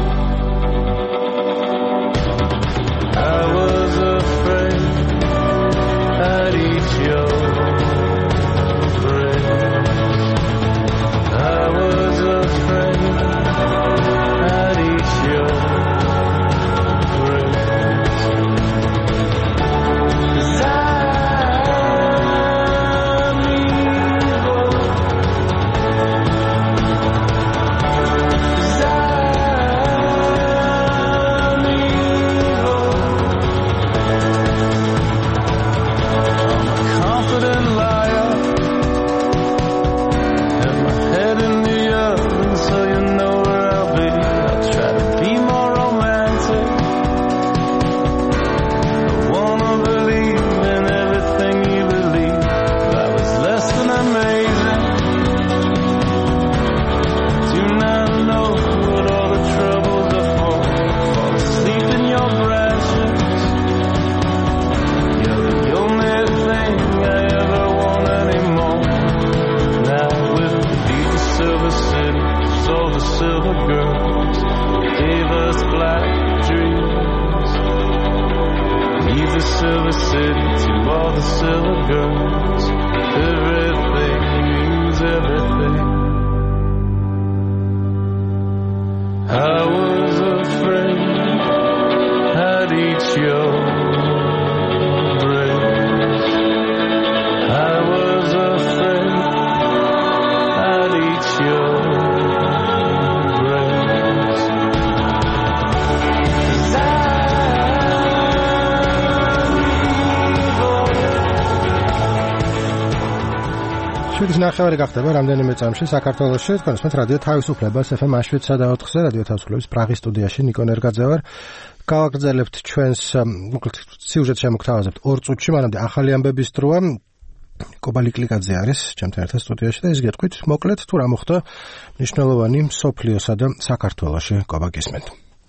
I was afraid I'd eat your brains. I was afraid I'd eat your brains. 'Cause I'm evil. 'Cause I'm evil. I'm a confident liar. Have my head in the oven so you know where I'll be. I'll try to be more romantic. I wanna believe in everything you believe. I was less than amazing. Do not know what all the troubles are for. Fall asleep in your branches. You're the only thing I ever want anymore. Now we'll leave the silver city, 'cause all the silver girls gave us black dreams. Leave the silver city to all the silver girls. Everything means everything. I was afraid I'd eat your brains. I was afraid I'd eat your brains. 'Cause შვიდის ნახევარი გახდება რამდენიმე წამში საქართველოში. თქვენ ისმენთ რადიო თავისუფლებას FM 7-სა და 4-ზე რადიო თავისუფლების პრაღის სტუდიაში ნიკო ნერგაძე ვარ. გავაგრძელებთ ჩვენს მოკლედ სიუჟეტს შემოგთავაზებთ 2 წუთში, მანამდე ახალი ამბების დროა. კობალი კლიკაძე არის ჩემთან ერთად სტუდიაში და ის გეტყვით მოკლედ თუ რა მოხდა მნიშვნელოვანი მსოფლიოსა და საქართველოში. კობა გისმენთ.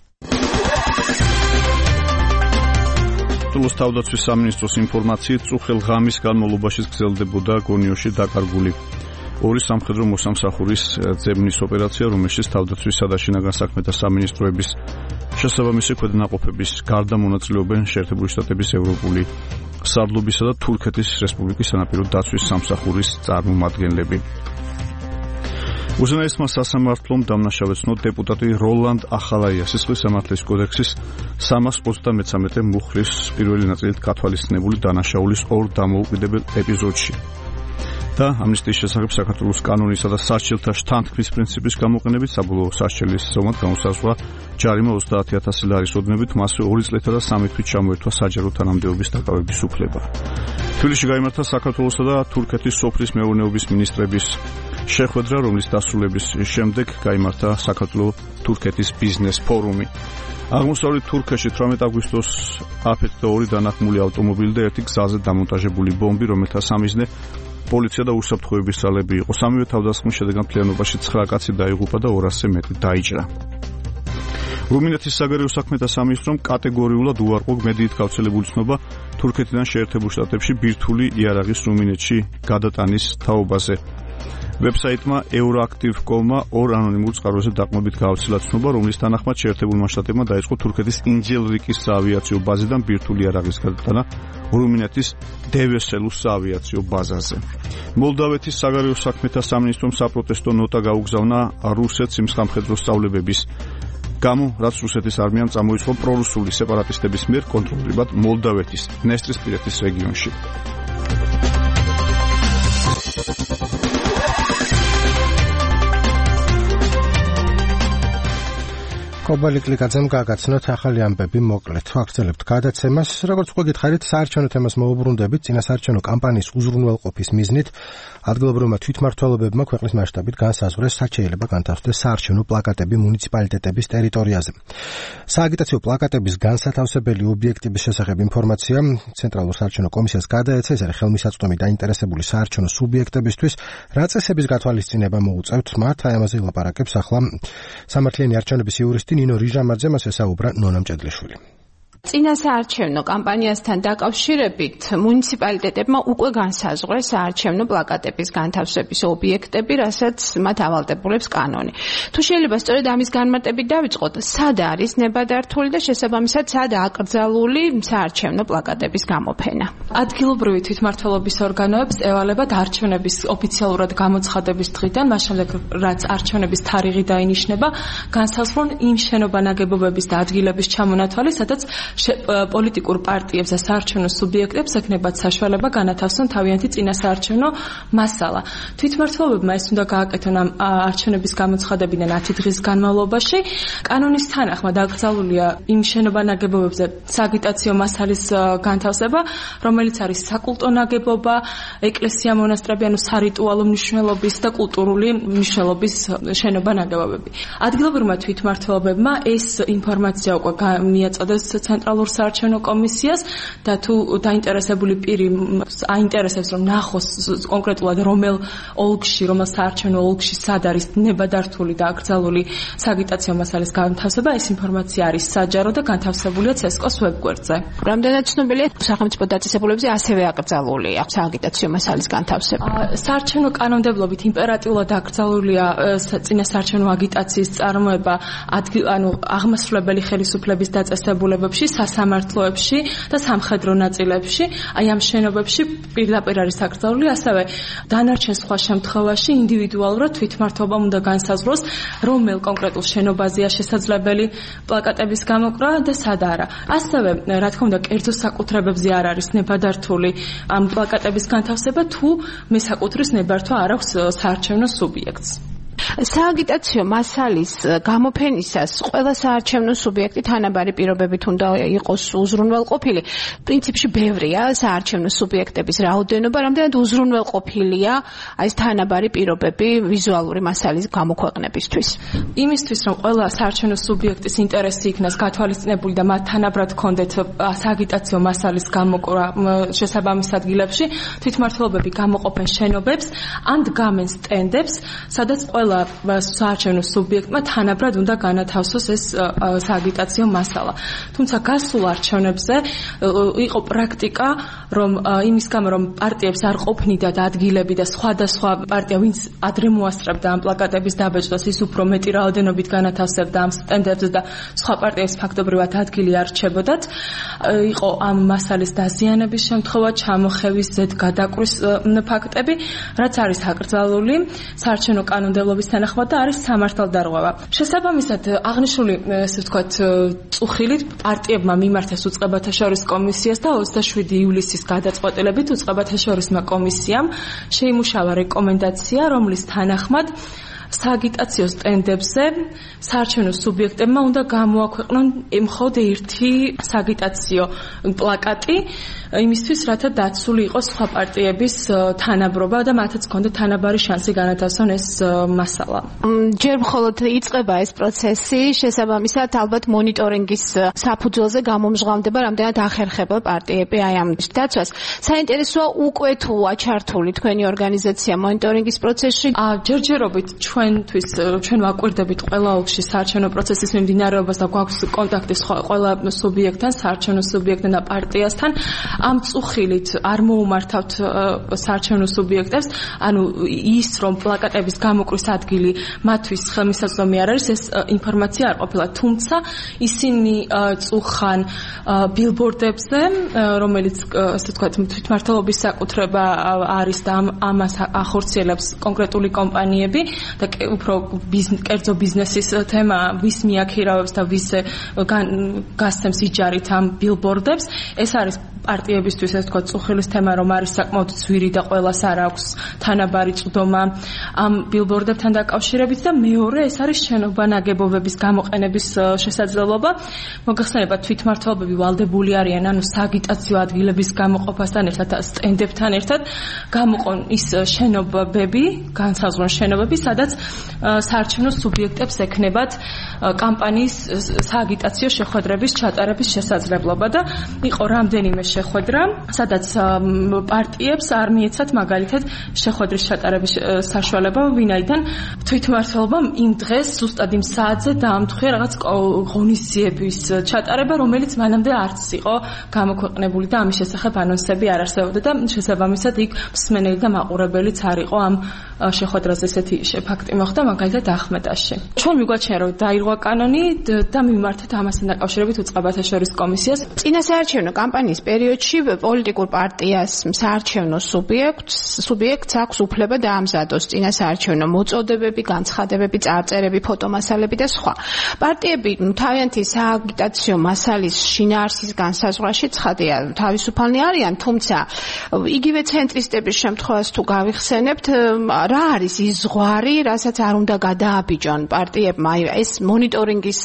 საქართველოს თავდაცვის სამინისტროს ინფორმაციით წუხელ ღამის განმავლობაში გრძელდებოდა გონიოში დაკარგული ორი სამხედრო მოსამსახურის ძებნის ოპერაცია, რომელშიც თავდაცვისა და შინაგან საქმეთა სამინისტროების შესაბამისი ქვედანაყოფების გარდა მონაწილეობენ შეერთებული შტატების ევროპული სარდლობისა და თურქეთის რესპუბლიკის სანაპირო დაცვის სამსახურის წარმომადგენლები. უზენაესმა სასამართლომ დამნაშავეცნო დეპუტატი როლანდ ახალაია სისხლის სამართლის კოდექსის 333 მუხლის პირველი ნაწილით გათვალისწინებული დანაშაულის ორ დამოუკიდებელ ეპიზოდში და ამნისტიის შესახებ საქართველოს კანონისა და სასჯელთა შთანთქმის პრინციპის გამოყენებით საბოლოო სასჯელის ზომად განუსაზღვრა ჯარიმა 30,000 ლარის ოდენობით, მასზე 2 წლითა და 3 თვით ჩამოერთვა საჯარო თანამდებობის დაკავების უფლება. თბილისში გაიმართა საქართველოსა და თურქეთის სოფლის მეურნეობის მინისტრების შეხვედრა, რომლის დასრულების შემდეგ გაიმართა საქართველო-თურქეთის ბიზნეს ფორუმი. აღმოსავლეთ თურქეთში 18 აგვისტოს აფეთქდა 2 დანახმული ავტომობილი და 1 გზაზე დამონტაჟებული ბომბი, რომელთა სამიზნე პოლიცია და უსაფრთხოების ძალები იყო. სამივე თავდასხმის შედეგად მთლიანობაში 9 კაცი დაიღუპა და 200-ზე მეტი დაიჭრა. რუმინეთის საგარეო საქმეთა სამინისტრომ კატეგორიულად უარყო მედიით გავრცელებული ცნობა თურქეთიდან შეერთებულ შტატებში ბირთვული იარაღის რუმინეთში გადატანის თაობაზე. ვებსაიტმა Euroactiv.com-მა 2 ანონიმურ წყაროზე დაყრდნობით გავრცელა ცნობა, რომლის თანახმად შეერთებულმა შტატებმა დაიწყო თურქეთის ინჯელრიკის საავიაციო ბაზიდან ბირთვული იარაღის გადატანა რუმინეთის დევესელუს საავიაციო ბაზაზე. მოლდავეთის საგარეო საქმეთა სამინისტრომ საპროტესტო ნოტა გაუგზავნა რუსეთს იმ სამხედრო სწავლებების გამო, რაც რუსეთის არმიამ წამოიწყო პრორუსული სეპარატისტების მიერ კონტროლირებად მოლდავეთის დნესტრისპირეთის რეგიონში. კობალი კლიკაძემ გაგაცნოთ ახალი ამბები მოკლედ. ვაგრძელებთ გადაცემას. როგორც უკვე გითხარით, საარჩევნო თემას მოუბრუნდებით. წინასაარჩევნო კამპანიის უზრუნველყოფის მიზნით ადგილობრივმა თვითმმართველობებმა ქვეყნის მასშტაბით განსაზღვრეს, რაც შეიძლება განთავსდეს საარჩევნო პლაკატები მუნიციპალიტეტების ტერიტორიაზე. სააგიტაციო პლაკატების განსათავსებელი ობიექტების შესახებ ინფორმაცია ცენტრალურ საარჩევნო კომისიას გადაეცა. ეს არის ხელმისაწვდომი დაინტერესებული საარჩევნო სუბიექტებისთვის. რა წესების გათვალისწინება მოუწევთ მათ? აი ამაზე ილაპარაკებს ახლა სამართლიანი არჩევნების იურისტი ნინო რიჟამაძე, მას ესაუბრა ნონა მჭედლიშვილი. წინასაარჩევნო კამპანიასთან დაკავშირებით მუნიციპალიტეტებმა უკვე განსაზღვრეს საარჩევნო პლაკატების განთავსების ობიექტები, რასაც მათ ავალდებულებს კანონი. თუ შეიძლება სწორედ ამის განმარტებით დავიწყოთ, სად არის ნებადართული და შესაბამისად სად აკრძალული საარჩევნო პლაკატების გამოფენა. ადგილობრივი თვითმმართველობის ორგანოებს ევალებათ არჩევნების ოფიციალურად გამოცხადების დღიდან, მას შემდეგ რაც არჩევნების თარიღი დაინიშნება, განსაზღვრონ იმ შენობა-ნაგებობების და ადგილების ჩამონათვალი, სადაც პოლიტიკურ პარტიებს და საარჩევნო სუბიექტებს ექნებათ საშუალება განათავსონ თავიანთი წინასაარჩევნო მასალა. თვითმმართველობებმა ეს უნდა გააკეთონ ამ არჩევნების გამოცხადებიდან 10 დღის განმავლობაში. კანონის თანახმად აკრძალულია იმ შენობა-ნაგებობებზე სააგიტაციო მასალის განთავსება, რომელიც არის საკულტო ნაგებობა, ეკლესია, მონასტრები, ანუ სარიტუალო მნიშვნელობის და კულტურული მნიშვნელობის შენობა-ნაგებობები. ადგილობრივმა თვითმმართველობებმა ეს ინფორმაცია უკვე მიაწოდეს ცენტრალურ საარჩევნო კომისიას და თუ დაინტერესებული პირი აინტერესებს რომ ნახოს კონკრეტულად რომელ ოლქში, რომელ საარჩევნო ოლქში სად არის ნებადართული და აკრძალული სააგიტაციო მასალის განთავსება, ეს ინფორმაცია არის საჯარო და განთავსებულია CESCO-ს ვებგვერდზე. რამდენად ცნობილია სახელმწიფო დაწესებულებებზე ასევე აკრძალულია სააგიტაციო მასალის განთავსება. საარჩევნო კანონმდებლობით იმპერატიულად აკრძალულია წინასაარჩევნო აგიტაციის წარმოება ანუ აღმასრულებელი ხელისუფლების დაწესებულებებში, სასამართლოებში და სამხედრო ნაწილებში. აი ამ შენობებში პირდაპირ არის აკრძალული, ასევე დანარჩენ სხვა შემთხვევაში ინდივიდუალურად თვითმმართველობამ უნდა განსაზღვროს, რომელ კონკრეტულ შენობაზეა შესაძლებელი პლაკატების გამოკრა და სად არა. ასევე, რა თქმა უნდა, კერძო საკუთრებებზე არ არის ნებადართული ამ პლაკატების განთავსება, თუ მესაკუთრის ნებართვა არ აქვს საარჩევნო სუბიექტს. სააგიტაციო მასალის გამოფენისას ყველა საარჩევნო სუბიექტი თანაბარი პირობებით უნდა იყოს უზრუნველყოფილი. პრინციპში ბევრია საარჩევნო სუბიექტების რაოდენობა, რამდენად უზრუნველყოფილია აი ეს თანაბარი პირობები ვიზუალური მასალის გამოქვეყნებისთვის. იმისთვის, რომ ყველა საარჩევნო სუბიექტის ინტერესი იქნას გათვალისწინებული და მათ თანაბრად ჰქონდეთ სააგიტაციო მასალის გამოკრა შესაბამის ადგილებში, თვითმმართველობები გამოყოფენ შენობებს ან დგამენ სტენდებს, სადაც ყველა ყველა საარჩევნო სუბიექტმა თანაბრად უნდა განათავსოს ეს სააგიტაციო მასალა. თუმცა გასულ არჩევნებზე იყო პრაქტიკა, რომ იმის გამო რომ პარტიებს არ ყოფნიდათ ადგილები და სხვადასხვა პარტია ვინც ადრე მოასწრებდა ამ პლაკატების დაბეჭდას, ის უფრო მეტი რაოდენობით განათავსებდა ამ სტენდებზე და სხვა პარტიებს ფაქტობრივად ადგილი არ რჩებოდათ. იყო ამ მასალის დაზიანების შემთხვევა, ჩამოხევის ზედ გადაკვრის ფაქტები, რაც არის აკრძალული საარჩევნო კანონმდებლობის თანახმად და არის სამართალდარღვევა. შესაბამისად, აღნიშნული ესე ვთქვათ წუხილით პარტიებმა მიმართეს უწყებათა შორის კომისიას და 27 ივლისის გადაწყვეტილებით უწყებათა შორის კომისიამ შეიმუშავა რეკომენდაცია, რომლის თანახმად სააგიტაციო სტენდებზე საარჩევნო სუბიექტებმა უნდა გამოაქვეყნონ მხოლოდ ერთი სააგიტაციო პლაკატი იმისთვის, რათა დაცული იყოს სხვა პარტიების თანაბრობა და მათაც ჰქონდა თანაბარი შანსი განათავსონ ეს მასალა. ჯერ მხოლოდ იწყება ეს პროცესი, შესაბამისად ალბათ მონიტორინგის საფუძველზე გამომჟღავნდება, რამდენად ახერხება პარტიები აი ამ დაცვას. საინტერესოა უკვე თუ აჩართული თქვენი ორგანიზაცია მონიტორინგის პროცესში. ჯერჯერობით ჩვენ ვაკვირდებით ყველა ოლქში საარჩევნო პროცესის მიმდინარეობას და გვაქვს კონტაქტი ყველა სუბიექტთან, საარჩევნო სუბიექტთან და პარტიასთან. ამ წუხილით არ მოუმართავთ საარჩევნო სუბიექტებს, ანუ ის რომ პლაკატების გამოკრის ადგილი მათთვის ხელმისაწვდომი არ არის, ეს ინფორმაცია არ ყოფილა. თუმცა ისინი წუხან ბილბორდებზე, რომელიც ასე ვთქვათ თვითმმართველობის საკუთრება არის და ამას ახორციელებს კონკრეტული კომპანიები და უფრო კერძო ბიზნესის თემა, ვის მიაქირავებს და ვის გასცემს იჯარით ამ ბილბორდებს, ეს არის პარტიებისთვის ეს თქვა წუხილის თემა, რომ არის საკმაოდ ძვირი და ყველას არ აქვს თანაბარი წვდომა ამ ბილბორდებთან დაკავშირებით და მეორე ეს არის შენობა ნაგებობების გამოყენების შესაძლებლობა. მოგახსენებათ, თვითმმართველობები ვალდებული არიან ანუ სააგიტაციო ადგილების გამოყოფასთან ერთად და სტენდებთან ერთად გამოყონ ის შენობები, განსაზღვრონ შენობები, სადაც საარჩევნო სუბიექტებს ექნებათ კამპანიის სააგიტაციო შეხვედრების ჩატარების შესაძლებლობა და იყო რამდენიმე შეხვედრა, სადაც პარტიებს არ მიეცათ მაგალითად შეხვედრის ჩატარების საშუალება, ვინაიდან თვითმმართველობამ იმ დღეს ზუსტად იმ საათზე დაამთხია რაღაც ღონისძიების ჩატარება, რომელიც მანამდე არც იყო გამოქვეყნებული და ამის შესახებ ანონსები არ არსებობდა და შესაბამისად იქ მსმენელი და მაყურებელიც არ იყო ამ შეხვედრაზე. ესეთი ფაქტი მოხდა მაგალითად ახმეტაში. ჩვენ მიგვაჩნია, რომ დაირღვა კანონი და მიმართეთ ამასთან დაკავშირებით უწყებათა შორის კომისიას. წინა საარჩევნო კამპანიის პერიოდში პოლიტიკურ პარტიას საარჩევნო სუბიექტს აქვს უფლება დაამზადოს წინა საარჩევნო მოწოდებები, განცხადებები, წარწერები, ფოტომასალები და სხვა. პარტიები თავიანთი სააგიტაციო მასალის შინაარსის განსაზღვრაში ცხადია თავისუფალნი არიან, თუმცა იგივე ცენტრისტების შემთხვევას თუ გავიხსენებთ, რა არის ის ზღვარი, რასაც არ უნდა გადააბიჯონ პარტიებმა, ეს მონიტორინგის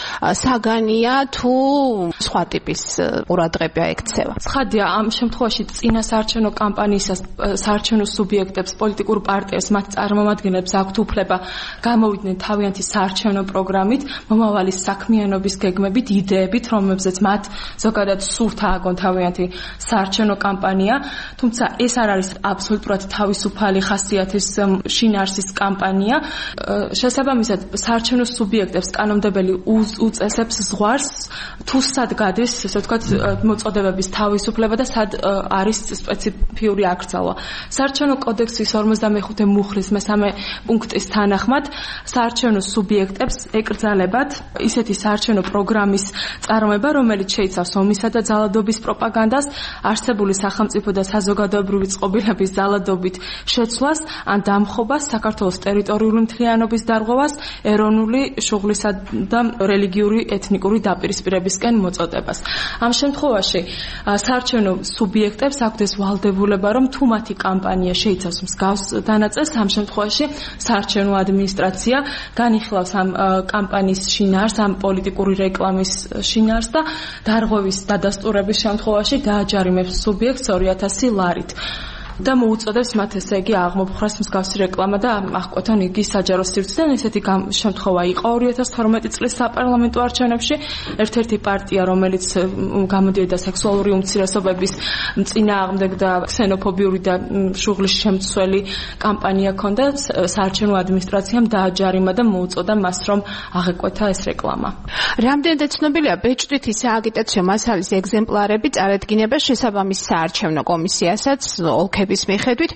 საგანია თუ სხვა ტიპის ყურადღება ექცევა. ცხადია, ამ შემთხვევაში წინა საარჩევნო კამპანიისას საარჩევნო სუბიექტებს, პოლიტიკურ პარტიებს, მათ წარმომადგენლებს აქვთ უფლება გამოვიდნენ თავიანთი საარჩევნო პროგრამით, მომავალი საქმიანობის გეგმებით, იდეებით, რომლებზეც მათ ზოგადად სურთ ააგონ თავიანთი საარჩევნო კამპანია, თუმცა ეს არ არის აბსოლუტურად თავისუფალი ხასიათის შინაარსის კამპანია. შესაბამისად, საარჩევნო სუბიექტებს კანონმდებელი უწესებს ზღვარს, თუ სად გადის, ესე ვთქვათ, მოწოდებების თავისუფლება და სად არის სპეციფიური აკრძალვა. საარჩევნო კოდექსის 55 მუხლის მესამე პუნქტის თანახმად საარჩევნო სუბიექტებს ეკრძალებათ ისეთი საარჩევნო პროგრამის წარმოება, რომელიც შეიცავს ომისა და ძალადობის პროპაგანდას, არსებული სახელმწიფო და საზოგადოებრივი წყობილების ძალადობით შეცვლას ან დამხობას, საქართველოს ტერიტორიული მთლიანობის დარღვევას, ეროვნული შუღლისა და რელიგიური ეთნიკური დაპირისპირებისკენ მოწოდებას. ამ შემთხვევაში საარჩევნო სუბიექტებს აქვთ ეს ვალდებულება, რომ თუ მათი კამპანია შეიცავს მსგავს დანაწეს, ამ შემთხვევაში საარჩევნო ადმინისტრაცია განიხილავს ამ კამპანიის შინაარსს, ამ პოლიტიკური რეკლამის შინაარსს და დარღვევის დადასტურების შემთხვევაში დააჯარიმებს სუბიექტს 2000 ლარით. და მოუწოდებს მათ ესე იგი აღმოფხრას მსგავსი რეკლამა და აღკვეთან იგი საჯარო სივრციდან ესეთი შემთხვევა იყო 2012 წლის საპარლამენტო არჩევნებში ერთ-ერთი პარტია რომელიც გამოდიოდა სექსუალური უმცირესობების წინააღმდეგ და ქსენოფობიური და შუღლის შემცველი კამპანია ჰქონდა საარჩევნო ადმინისტრაციამ დააჯარიმა და მოუწოდა მას რომ აღეკვეთა ეს რეკლამა. რამდენად ცნობილია ბეჭდვითი სააგიტაციო მასალის ეგზემპლარები წარედგინება შესაბამის საარჩევნო კომისიასაც ოლქების მიხედვით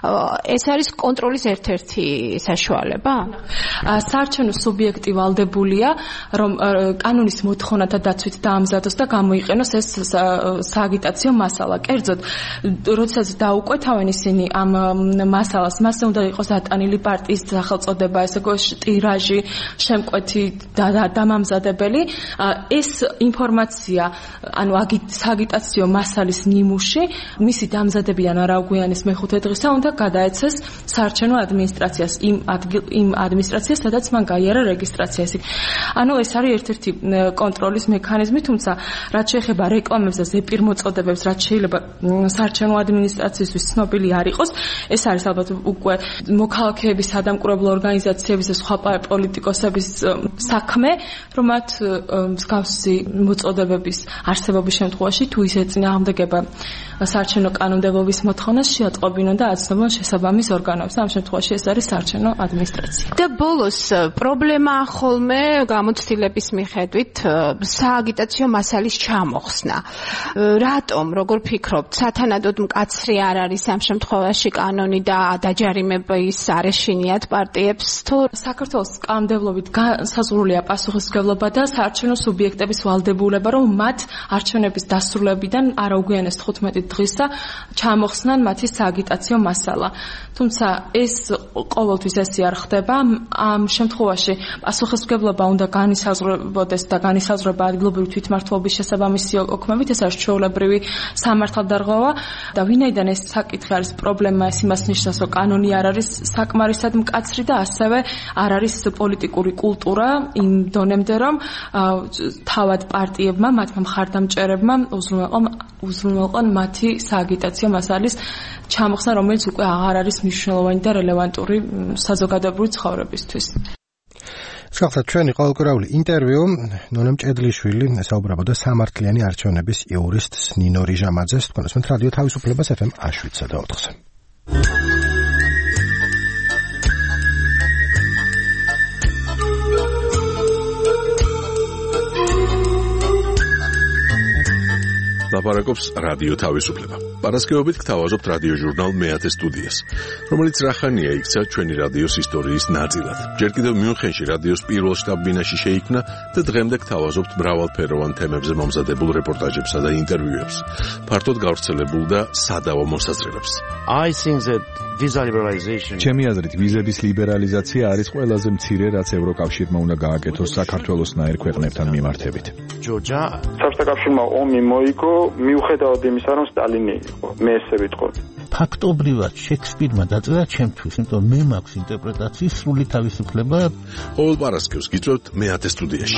ეს არის კონტროლის ერთ-ერთი საშუალება? საარჩევნო სუბიექტი ვალდებულია რომ კანონის მოთხოვნათა დაცვით დაამზადოს და გამოიყენოს ეს სააგიტაციო მასალა. კერძოდ, როდესაც დაუკვეთავენ ისინი ამ მასალას, მასზე უნდა იყოს დატანილი პარტიის სახელწოდება, ესე ტირაჟი, შემკვეთი და დამამზადებელი. ეს ინფორმაცია, ანუ სააგიტაციო მასალის ნიმუში, მისი დამზადებიდან არაგვიანის მეხუთე დღისა უნდა გადაეცეს საარჩევნო ადმინისტრაციას, იმ ადმინისტრაციას, სადაც მან გაიარა რეგისტრაცია. ანუ ეს არის ერთ-ერთი კონტროლის მექანიზმი, თუმცა რაც შეეხება რეკლამებს და ზეპირ მოწოდებებს, რაც შეიძლება საარჩევნო ადმინისტრაციისთვის ცნობილი არ იყოს, ეს არის ალბათ უკვე მოქალაქეების სადამკვირვებლო ორგანიზაციების და სხვა პოლიტიკოსების საქმე, რომ მათ მსგავსი მოწოდებების არსებობის შემთხვევაში თუ ის ეწინააღმდეგება საარჩევნო კანონმდებლობის მოთხოვნას შეატყობინონ და აცნობონ შესაბამის ორგანოებს. ამ შემთხვევაში ეს არის საარჩევნო ადმინისტრაცია. და ბოლოს პრობლემა ხოლმე გამოცდილების მიხედვით სააგიტაციო მასალის ჩამოხსნა. რატომ, როგორ ფიქრობთ, სათანადოდ მკაცრი არ არის ამ შემთხვევაში კანონი და დაჯარიმების არ ეშინიათ პარტიებს თუ საქართველოს კანონმდებლობით განსაზღვრულია პასუხისმგებლობა და საარჩევნო სუბიექტების ვალდებულება, რომ მათ არჩევნების დასრულებიდან არაუგვიანეს 15 დღისა ჩამოხსნან მათი სააგიტაციო მასალა. თუმცა ეს ყოველთვის ესე არ ხდება. ამ შემთხვევაში პასუხისმგებლობა უნდა განისაზღვრებოდეს და განისაზღვრება ადგილობრივი თვითმმართველობის შესაბამისი ოქმებით, ეს არის ჩვეულებრივი სამართალდარღვევა და ვინაიდან ეს საკითხი არის პრობლემა, ეს იმას ნიშნავს, რომ კანონი არ არის საკმარისად მკაცრი და ასევე არ არის პოლიტიკური კულტურა იმ დონემდე, რომ თავად პარტიებმა, მათმა მხარდამჭერებმა უზრუნველყონ მათი სააგიტაციო მასალის ჩამოხსნა, რომელიც უკვე აღარ არის მნიშვნელოვანი და რელევანტური საზოგადოებრივი ცხოვრებისთვის. ხალხთა ჩვენი ყოველკვირეული ინტერვიუ ნონა მჭედლიშვილი საუბრობდა სამართლიანი არჩევნების იურისტს ნინო რიჟამაძეს, თქვენ უსმენთ რადიო თავისუფლებას FM 107.4-ზე. ლაპარაკობს რადიო თავისუფლება. პარასკევობით გთავაზობთ რადიო ჟურნალ მეათე სტუდიას, რომელიც რახანია იქცა ჩვენი რადიოს ისტორიის ნაწილად. ჯერ კიდევ მიუნხენში რადიოს პირველ შტაბ-ბინაში შეიქმნა და დღემდე გთავაზობთ მრავალფეროვან თემებზე მომზადებულ რეპორტაჟებსა და ინტერვიუებს, ფართოდ გავრცელებულ და სადავო მოსაზრებებს. ჩემი აზრით, ვიზების ლიბერალიზაცია არის ყველაზე მცირე, რაც ევროკავშირმა უნდა გააკეთოს საქართველოსნაირ ქვეყნებთან მიმართებით. საბჭოთა კავშირმა ომი მოიგო მიუხედავად იმისა, რომ სტალინი იყო. მე ესე ვიტყოდი. ფაქტობრივად შექსპირმა დაწერა ჩემთვის, იმიტომ მე მაქვს ინტერპრეტაციის სრული თავისუფლება. ყოველ პარასკევს გიწევთ მეათე სტუდიაში.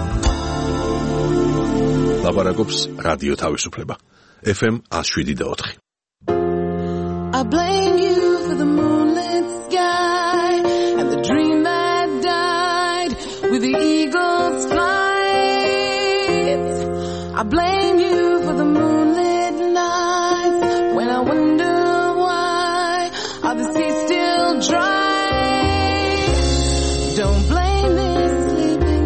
ლაპარაკობს რადიო თავისუფლება. FM 107.4. I blame you for the moonlit sky and the dream that died with the eagle's flight. I blame you for the moonlit nights when I wonder why are the seas still dry. Don't blame these sleeping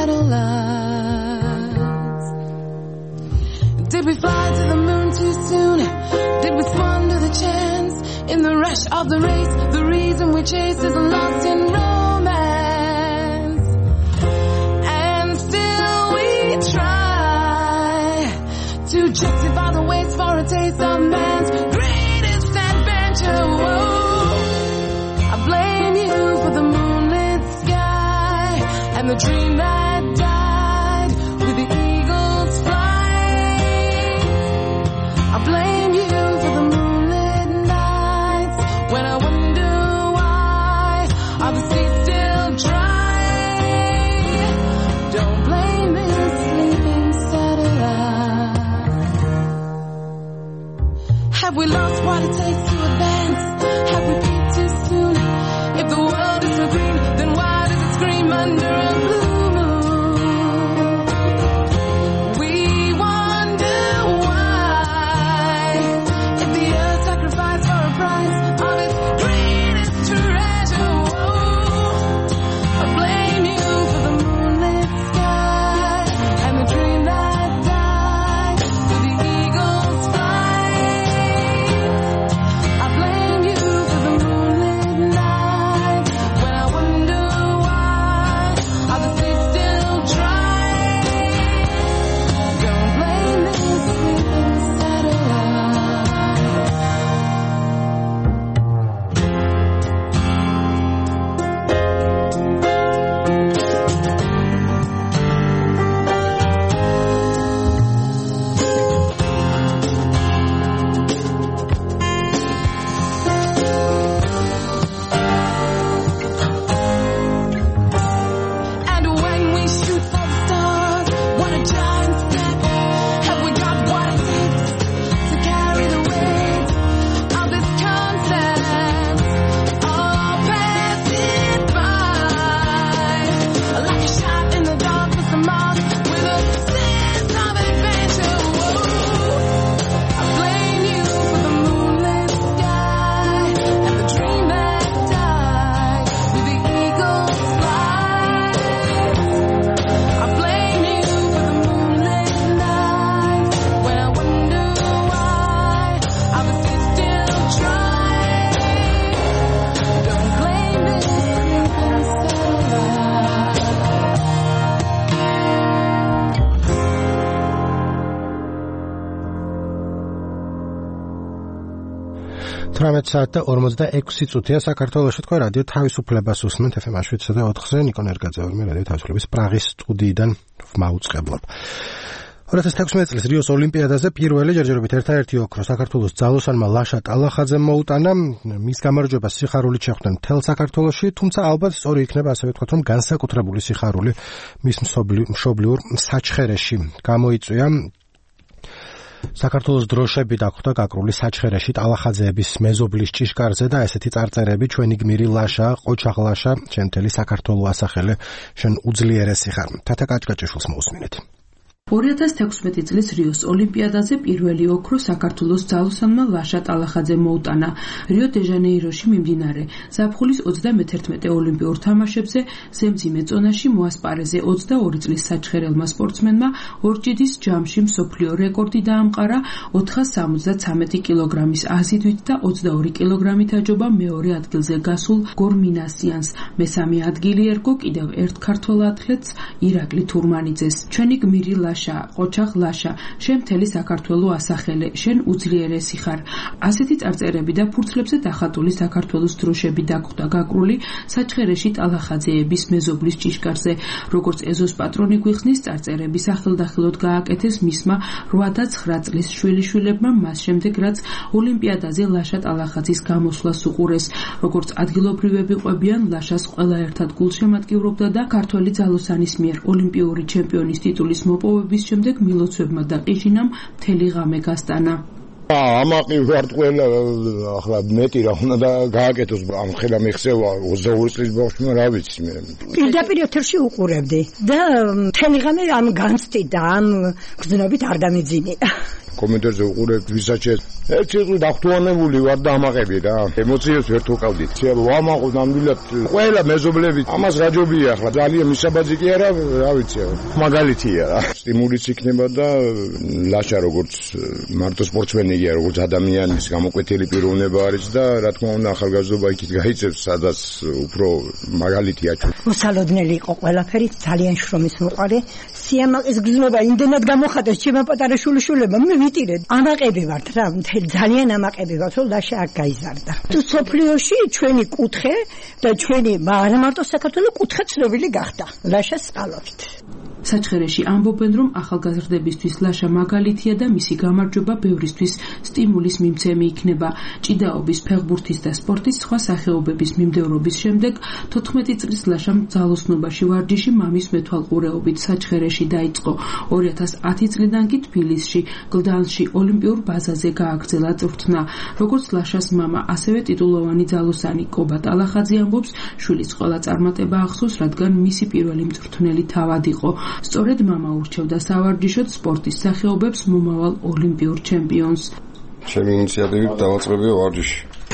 satellites. Did we fly to the moon too soon? Did we squander the chance in the rush of the race? The reason we chase is lost in romance, and still we try to justify the waste for a taste of man's greatest adventure. Whoa. I blame you for the moonlit sky and the dream that died with the eagle's flight. I blame you for the moonlit nights when I wonder why are the seas still dry. Don't blame this sleeping satellite. Have we lost what it takes to 18 საათ და 46 წუთია საქართველოში. თქვენ რადიო თავისუფლებას უსმენთ FM 7/4-ზე. ნიკო ნერგაძე ვარ, მე რადიო თავისუფლების პრაღის სტუდიიდან ვმაუწყებლობ. 2016 წლის რიოს ოლიმპიადაზე პირველი ჯერჯერობით ერთ-ერთი ოქრო საქართველოს ძალოსანმა ლაშა ტალახაძემ მოუტანა. მის გამარჯვებას სიხარულით შეხვდნენ მთელ საქართველოში, თუმცა ალბათ სწორი იქნება ასევე ვთქვათ, რომ განსაკუთრებული სიხარული მის მშობლიურ საჩხერეში გამოიწვია. საქართველოს დროშები დახვდა გაკრული საჩხერეში ტალახაძეების მეზობლის ჭიშკარზე და ესეთი წარწერები: ჩვენი გმირი ლაშა, ყოჩაღ ლაშა, შენ მთელი საქართველო ასახელე, შენ უძლიერესი ხარ. თათა კაჭკაჭიშვილს მოусმინეთ. 2016 წლის რიოს ოლიმპიადაზე პირველი ოქრო საქართველოს ძალოსანმა ლაშა ტალახაძემ მოუტანა. რიო დე ჟანეიროში მიმდინარე ზაფხულის 31 ოლიმპიურ თამაშებზე ზემძიმე წონაში მოასპარეზე 22 წლის საჩხერელმა სპორტსმენმა ორჭიდის ჯამში მსოფლიო რეკორდი დაამყარა 473 კილოგრამის აზიდვით და 22 კილოგრამით აჯობა მეორე ადგილზე გასულ გორმინასიანს. მესამე ადგილი ერგო კიდევ ერთ ქართველ ათლეტს ირაკლი თურმანიძეს. ჩვენი გმირი ყოჩაღ ლაშა, შენ მთელი საქართველო ასახელე, შენ უძლიერესი ხარ. ასეთი წარწერები და ფურცლებზე დახატული საქართველოს დროშები დაგვდა გაკრული საჩხერეში ტალახაძეების მეზობლის ჭიშკარზე. როგორც ეზოს პატრონი გვიხსნის, წარწერები სახელდახელოდ გააკეთეს მისმა 8 და 9 წლის შვილიშვილებმა, მას შემდეგ რაც ოლიმპიადაზე ლაშა ტალახაძის გამოსვლას უყურეს. როგორც ადგილობრივები ყვებიან, ლაშას ყველა ერთად გულშემატკივრობდა და ქართველი ძალოსანის მიერ ოლიმპიური ჩემპიონის ტიტულის მოპოვების შემდეგ მილოცვებმა და ყიჟინამ მთელი ღამე გასტანა. ამაყი ვარ ყველა ახლა მეტი რა უნდა და გააკეთოს ამ ხელა მიხსევა 22 წლის ბავშვმა რა ვიცი მე. პირდაპირ ეთერში უყურებდი და მთელი ღამე ამ განცდით და ამ გზნობით არ დამიძინე. კომენტარზე უყურებ ვისაჩეს ერთი დახტუანებული ვარ და ამაყები რა ემოციებს ვერ თუყავდით. ვამაყო ნამდვილად ყველა მეზობლები ამას გაჯობია ახლა ძალიან მისაბაძი კი არა რა ვიცი მაგალითია რა. სტიმულიც იქნება და ლაშა როგორც მარტო სპორტსმენი იგი როგორც ადამიანის გამოკვეთილი პიროვნება არის და რა თქმა უნდა ახალგაზრდობა იქით გაიწევს სადაც უფრო მაგალითია ჩვენ. მოსალოდნელი იყო ყველაფერი, ძალიან შრომის მოყარე, სიამაყის გზნობა იმდენად გამოხატეს ჩემო პატარა შვილიშვილებმა, მე ვიტირედ ამაყები ვართ რა, ძალიან ამაყები ვართ, რომ ლაშა არ გაიზარდა. თუ სოფლიოში ჩვენი კუთხე და ჩვენი არა მარტო საქართველოს კუთხე ცნობილი გახდა ლაშას წყალობით. საჩხერეში ამბობენ, რომ ახალგაზრდებისთვის ლაშა მაგალითია და მისი გამარჯვება ბევრისთვის სტიმულის მიმცემი იქნება. ჭიდაობის, ფეხბურთის და სპორტის სხვა სახეობების მიმდევრობის შემდეგ 14 წლის ლაშამ ძალოსნობაში ვარჯიში მამის მეთვალყურეობით საჩხერეში დაიწყო. 2010 წლიდან კი თბილისში, გლდანში ოლიმპიურ ბაზაზე გააგრძელა წვრთნა. როგორც ლაშას მამა, ასევე ტიტულოვანი ძალოსანი კობა ტალახაძე ამბობს, შვილის ყველა წარმატება ახსოვს, რადგან მისი პირველი მწვრთნელი თავად იყო. სწორედ მამა ურჩევდა სავარჯიშოდ სპორტის სახეობებს მომავალ ოლიმპიურ ჩემპიონს. ჩემი ინიციატივით დავაწყებია ვარჯიში.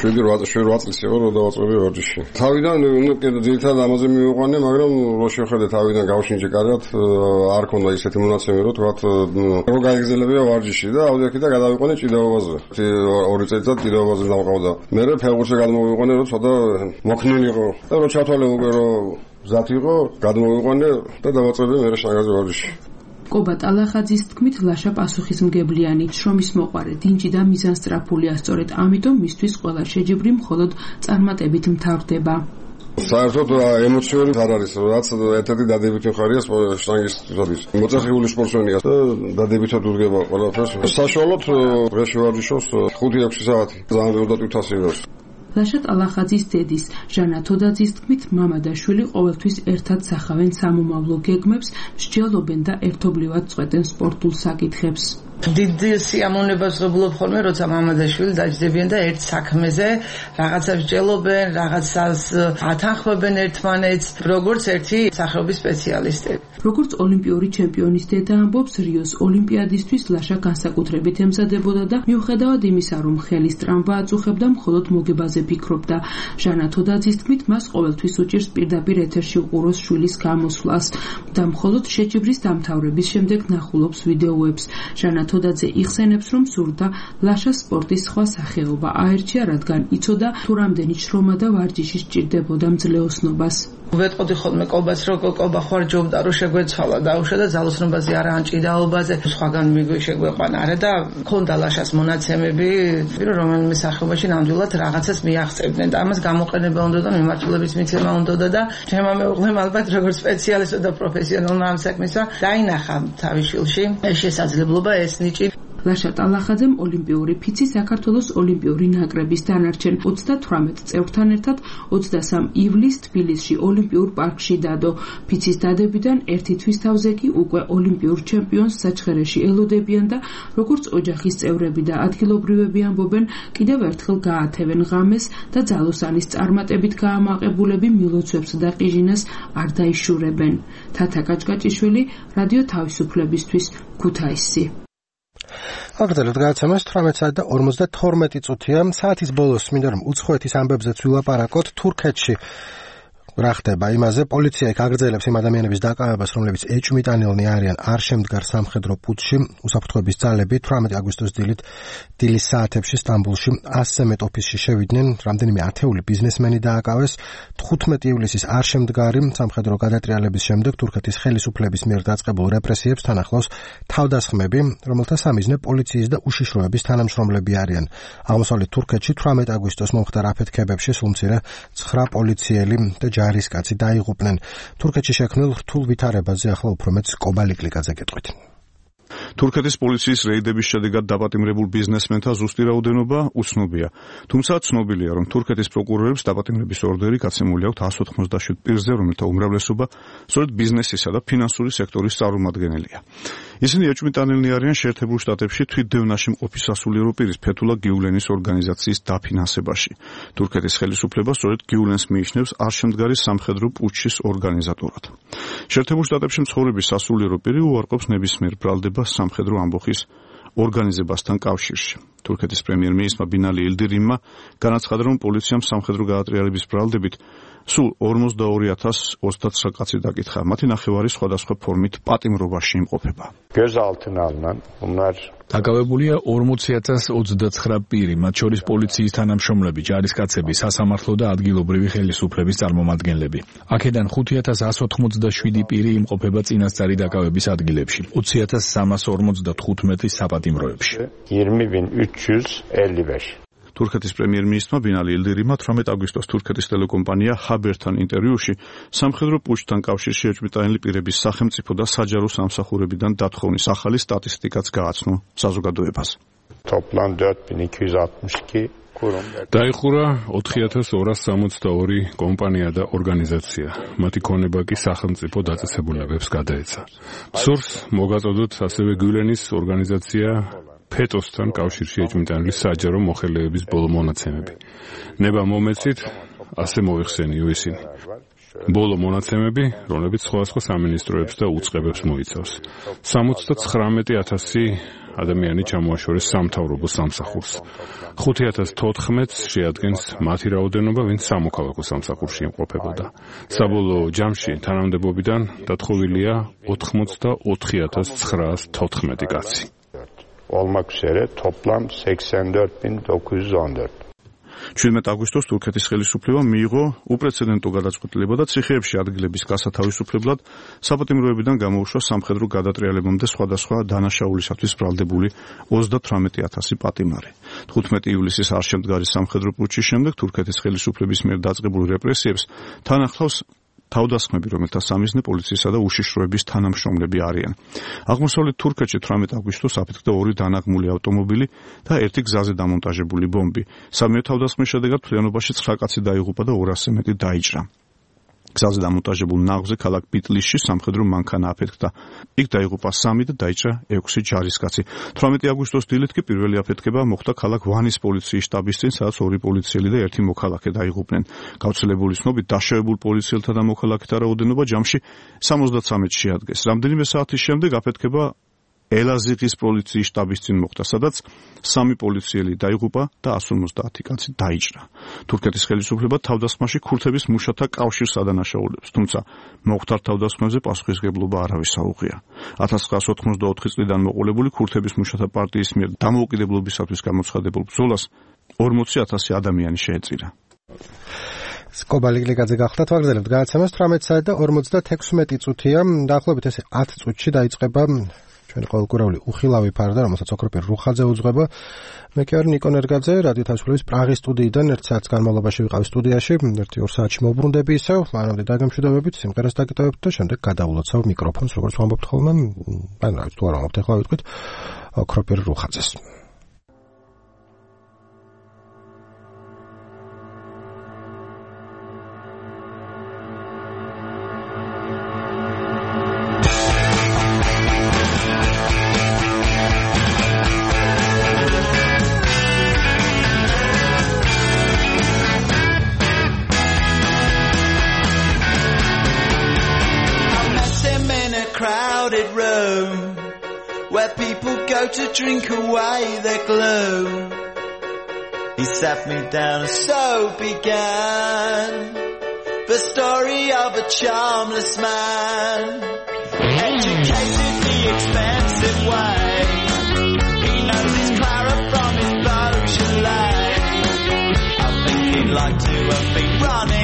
7 წლის იყო რომ დავაწყებია ვარჯიში. თავიდან ძირითადად ამაზე მივიყვანე, მაგრამ რო შევხედე თავიდან გავშინჯე კარგად, არ ქონდა ისეთი მონაცემი, რომ თქვათ რომ გაიგრძელებია ვარჯიში და ავდიაქი და გადავიყვანე ჭიდაობაზე. 2 წელიწად ჭიდაობაზე დავყავდა. მე ფეხბურთზე გადმოვიყვანე, რომ ცოტა მოქნილიყო და რო ჩათვალე უკვე რომ ზათ იყო, გადმოვიყვანე და დავაწყებია მე შაგაზე ვარჯიში. კობა ტალახაძის თქმით, ლაშა პასუხისმგებლიანი, შრომის მოყვარე, დინჯი და მიზანსტრაფულია, სწორედ ამიტომ მისთვის ყველა შეჯიბრი მხოლოდ წარმატებით მთავრდება. საერთოდ ემოციური არ არის, რაც ერთ-ერთი დადებითი მხარეა შტანგისტების. მოწესრიგებული სპორტსმენია და დადებითად უდგება ყველაფერს. საშუალოდ დღეში ვარჯიშობს 5-6 საათი. ძალიან ბევრად ვითასწრებს. ლაშა ტალახაძის დედის, ჟანა თოდაძის თქმით, მამა და შვილი ყოველთვის ერთად სახავენ სამომავლო გეგმებს, მსჯელობენ და ერთობლივად წყვეტენ სპორტულ საკითხებს. დიდი სიამოვნებას ვღებულობ ხოლმე, როცა მამა და შვილი დაჯდებიან და ერთ საქმეზე რაღაცას მსჯელობენ, რაღაცას ათანხმებენ ერთმანეთს, როგორც ერთი სახეობის სპეციალისტები. როგორც ოლიმპიური ჩემპიონის დედა ამბობს, რიოს ოლიმპიადისთვის ლაშა განსაკუთრებით ემზადებოდა და მიუხედავად იმისა, რომ ხელის ტრამვა აწუხებდა, მხოლოდ მოგებაზე ფიქრობდა. ჟანა თოდაძის თქმით, მას ყოველთვის უჭირს პირდაპირ ეთერში უყუროს შვილის გამოსვლას და მხოლოდ შეჯიბრის დამთავრების შემდეგ ნახულობს ვიდეოებს. ჟანა თოდაძე იხსენებს, რომ სურდა ლაშას სპორტის სხვა სახეობა აერჩია, რადგან იცოდა თუ რამდენი შრომა და ვარჯიში სჭირდებოდა მძლეოსნობას. ვეტყოდი ხოლმე კობას რო კობა ხوار ჯობდა რომ შეგვეცვალა დაუშვა და ძალოსნობაზე არა ანჭიდაობაზე სხვაგან შეგვეყვანა არა და ქონდა ლაშას მონაცემები რომელიმე სახეობაში ნამდვილად რაღაცას მიაღწევდნენ და ამას გამოყენება უნდა და მიმართულების მიცემა უნდა და ჩემმა მეუღლემ ალბათ როგორც სპეციალისტო და პროფესიონალმა ამ საქმისა დაინახა თავის შილში ეს შესაძლებლობა ეს ნიჭი ლაშა ტალახაძემ ოლიმპიური ფიცი საქართველოს ოლიმპიური ნაკრების დანარჩენ 38 წევრთან ერთად 23 ივლისს თბილისში ოლიმპიურ პარკში დადო. ფიცის დადებიდან ერთი თვის თავზე კი უკვე ოლიმპიურ ჩემპიონს საჩხერეში ელოდებიან და როგორც ოჯახის წევრები და ადგილობრივები ამბობენ, კიდევ ერთხელ გაათევენ ღამეს და ძალოსანის წარმატებით გაამაყებულები მილოცვებს და ყიჟინას არ დაიშურებენ. თათა კაჭკაჭიშვილი, რადიო თავისუფლებისთვის, ქუთაისი. აგრძელოთ გადაცემას 18:52 წუთია. საათის ბოლოს მინდა რომ უცხოეთის ამბებზეც ვილაპარაკოთ. თურქეთში რა ხდება იმაზე პოლიცია იქ აგრძელებს იმ ადამიანების დაკავებას რომლებიც ეჭვმიტანილნი არიან არ შემდგარ სამხედრო პუტჩში უსაფრთხოების ძალები 18 აგვისტოს დილის საათებში სტამბულში 100-ზე მეტ ოფისში შევიდნენ რამდენიმე ათეული ბიზნესმენი დააკავეს 15 ივლისის არ შემდგარი სამხედრო გადატრიალების შემდეგ თურქეთის ხელისუფლების მიერ დაწყებულ რეპრესიებს თან ახლავს თავდასხმები რომელთა სამიზნე პოლიციის და უშიშროების თანამშრომლები არიან აღმოსავლეთ თურქეთში 18 აგვისტოს მომხდარ აფეთქებებში სულმცირე 9 პოლიციელი და ჯარისკაცი დაიღუპნენ. თურქეთში შექმნილ რთულ ვითარებაზე ახლა უფრო მეც კობალიკლიკაძე გეტყვით. თურქეთის პოლიციის რეიდების შედეგად დაპატიმრებულ ბიზნესმენთა ზუსტი რაოდენობა უცნობია. თუმცა ცნობილია, რომ თურქეთის პროკურორებს დაპატიმრების ორდერი გაცემული აქვთ 197 პირზე, რომელთა უმრავლესობა სწორედ ბიზნესისა და ფინანსური სექტორის წარმომადგენელია. ისინი ეჭვმიტანილნი არიან შეერთებულ შტატებში თვითდევნაში მყოფი სასულიერო პირის ფეთულა გიულენის ორგანიზაციის დაფინანსებაში. თურქეთის ხელისუფლება სწორედ გიულენს მიიჩნევს არშემდგარი სამხედრო პუტჩის ორგანიზატორად. შეერთებულ შტატებში მცხოვრები სასულიერო პირი უარყოფს ნებისმიერ ბრალდება სამხედრო ამბოხის ორგანიზებასთან კავშირში. თურქეთის პრემიერ-მინისტრმა ბინალი ილდირიმმა განაცხადა, რომ პოლიციამ სამხედრო გადატრიალების ბრალდებით სულ 42029 კაცი დაკითხა. მათი ნახევარი სხვადასხვა ფორმით პატიმრობაში იმყოფება. Gözaltına alınan bunlar დაკავებულია 40029 პირი, მათ შორის პოლიციის თანამშრომლები, ჯარისკაცები, სასამართლო და ადგილობრივი ხელისუფლების წარმომადგენლები. აქედან 5187 პირი იმყოფება წინასწარი დაკავების ადგილებში, 20355 საპატიმროებში. 20355 თურქეთის პრემიერ-მინისტრმა ბინალი ილდირიმმა 18 აგვისტოს თურქეთის ტელეკომპანია ჰაბერთან ინტერვიუში სამხედრო პუტჩთან კავშირში ეჭვმიტანილი პირების სახელმწიფო და საჯარო სამსახურებიდან დათხოვნის ახალი სტატისტიკაც გააცნო საზოგადოებას. Toplam 4262 დაიხურა 4262 კომპანია და ორგანიზაცია. მათი ქონება კი სახელმწიფო დაწესებულებებს გადაეცა. სურს მოგაწოდოთ ასევე გულენის ორგანიზაცია ფეტოსთან კავშირში ეჭვმიტანილი საჯარო მოხელეების ბოლო მონაცემები. ნება მომეცით, ასე მოიხსენიო ისინი. ბოლო მონაცემები, რომლებიც სხვადასხვა სამინისტროებს და უწყებებს მოიცავს. 79000 ადამიანი ჩამოაშორეს სამთავრობო სამსახურს. 5014 შეადგენს მათი რაოდენობა, ვინც სამოქალაქო სამსახურში იმყოფებოდა. საბოლოო ჯამში თანამდებობიდან დათხოვილია 84914 კაცი. olmak üzere toplam 84914. 17 აგვისტოს თურქეთის ხელისუფლებამ მიიღო უპრეცედენტო გადაწყვეტილება და ციხეებში ადგილების გასათავისუფლებლად საპატიმროებიდან გამოუშვა სამხედრო გადატრიალებამდე სხვადასხვა დანაშაულისათვის ბრალდებული 38000 პატიმარი. 15 ივლისის არშემდგარი სამხედრო პუტჩის შემდეგ თურქეთის ხელისუფლების მიერ დაწყებულ რეპრესიებს თან ახლავს თავდასხმები, რომელთა სამიზნე პოლიციისა და უშიშროების თანამშრომლები არიან. აღმოსავლეთ თურქეთში 18 აგვისტოს აფეთქდა 2 დანაღმული ავტომობილი და 1 გზაზე დამონტაჟებული ბომბი. სამივე თავდასხმის შედეგად მთლიანობაში 9 კაცი დაიღუპა და 200-ზე მეტი დაიჭრა. გზაზე დამონტაჟებულ ნაღზე ქალაქ ბიტლისში სამხედრო მანქანა აფეთქდა. იქ დაიღუპა 3 და დაიჭრა 6 ჯარისკაცი. 18 აგვისტოს დილით კი პირველი აფეთქება მოხდა ქალაქ ვანის პოლიციის შტაბის წინ, სადაც 2 პოლიციელი და 1 მოქალაქე დაიღუპნენ. გავრცელებული ცნობით დაშავებულ პოლიციელთა და მოქალაქეთა რაოდენობა ჯამში 73-ს შეადგენს. რამდენიმე საათის შემდეგ აფეთქება ელაზიღის პოლიციის შტაბის წინ მოხდა, სადაც 3 პოლიციელი დაიღუპა და 150 კაცი დაიჭრა. თურქეთის ხელისუფლება თავდასხმაში ქურთების მუშათა კავშირს ადანაშაულებს, თუმცა მოხდარ თავდასხმებზე პასუხისმგებლობა არავის აუღია. 1984 წლიდან მოყოლებული ქურთების მუშათა პარტიის მიერ დამოუკიდებლობისათვის გამოცხადებულ ბრძოლას 40000 ადამიანი შეეწირა. სკობალიგლიკაძე გახდათ ვაგრძელებთ გადაცემას 18 საათი და 56 წუთია. დაახლოებით ესე 10 წუთში დაიწყება ჩვენი ყოველკვირეული უხილავი ფარდა, რომელსაც ოქროპირ რუხაძე უძღვება. მე კი ვარ ნიკო ნერგაძე, რადიო თავისუფლების პრაღის სტუდიიდან 1 საათის განმავლობაში ვიყავი სტუდიაში, 1-2 საათში მოვბრუნდები ისევ, მანამდე დაგემშვიდობებით, სიმღერას დაგიტოვებთ და შემდეგ გადავულოცავ მიკროფონს, როგორც ვამბობთ ხოლმე, ან რა ვიცი, თუ არ ვამბობთ, ახლა ვიტყვით ოქროპირ რუხაძეს. To drink away their gloom. He sat me down and so began the story of a charmless man, educated the expensive way. He knows his Clara from his Beaujolais. I think he'd like to have been running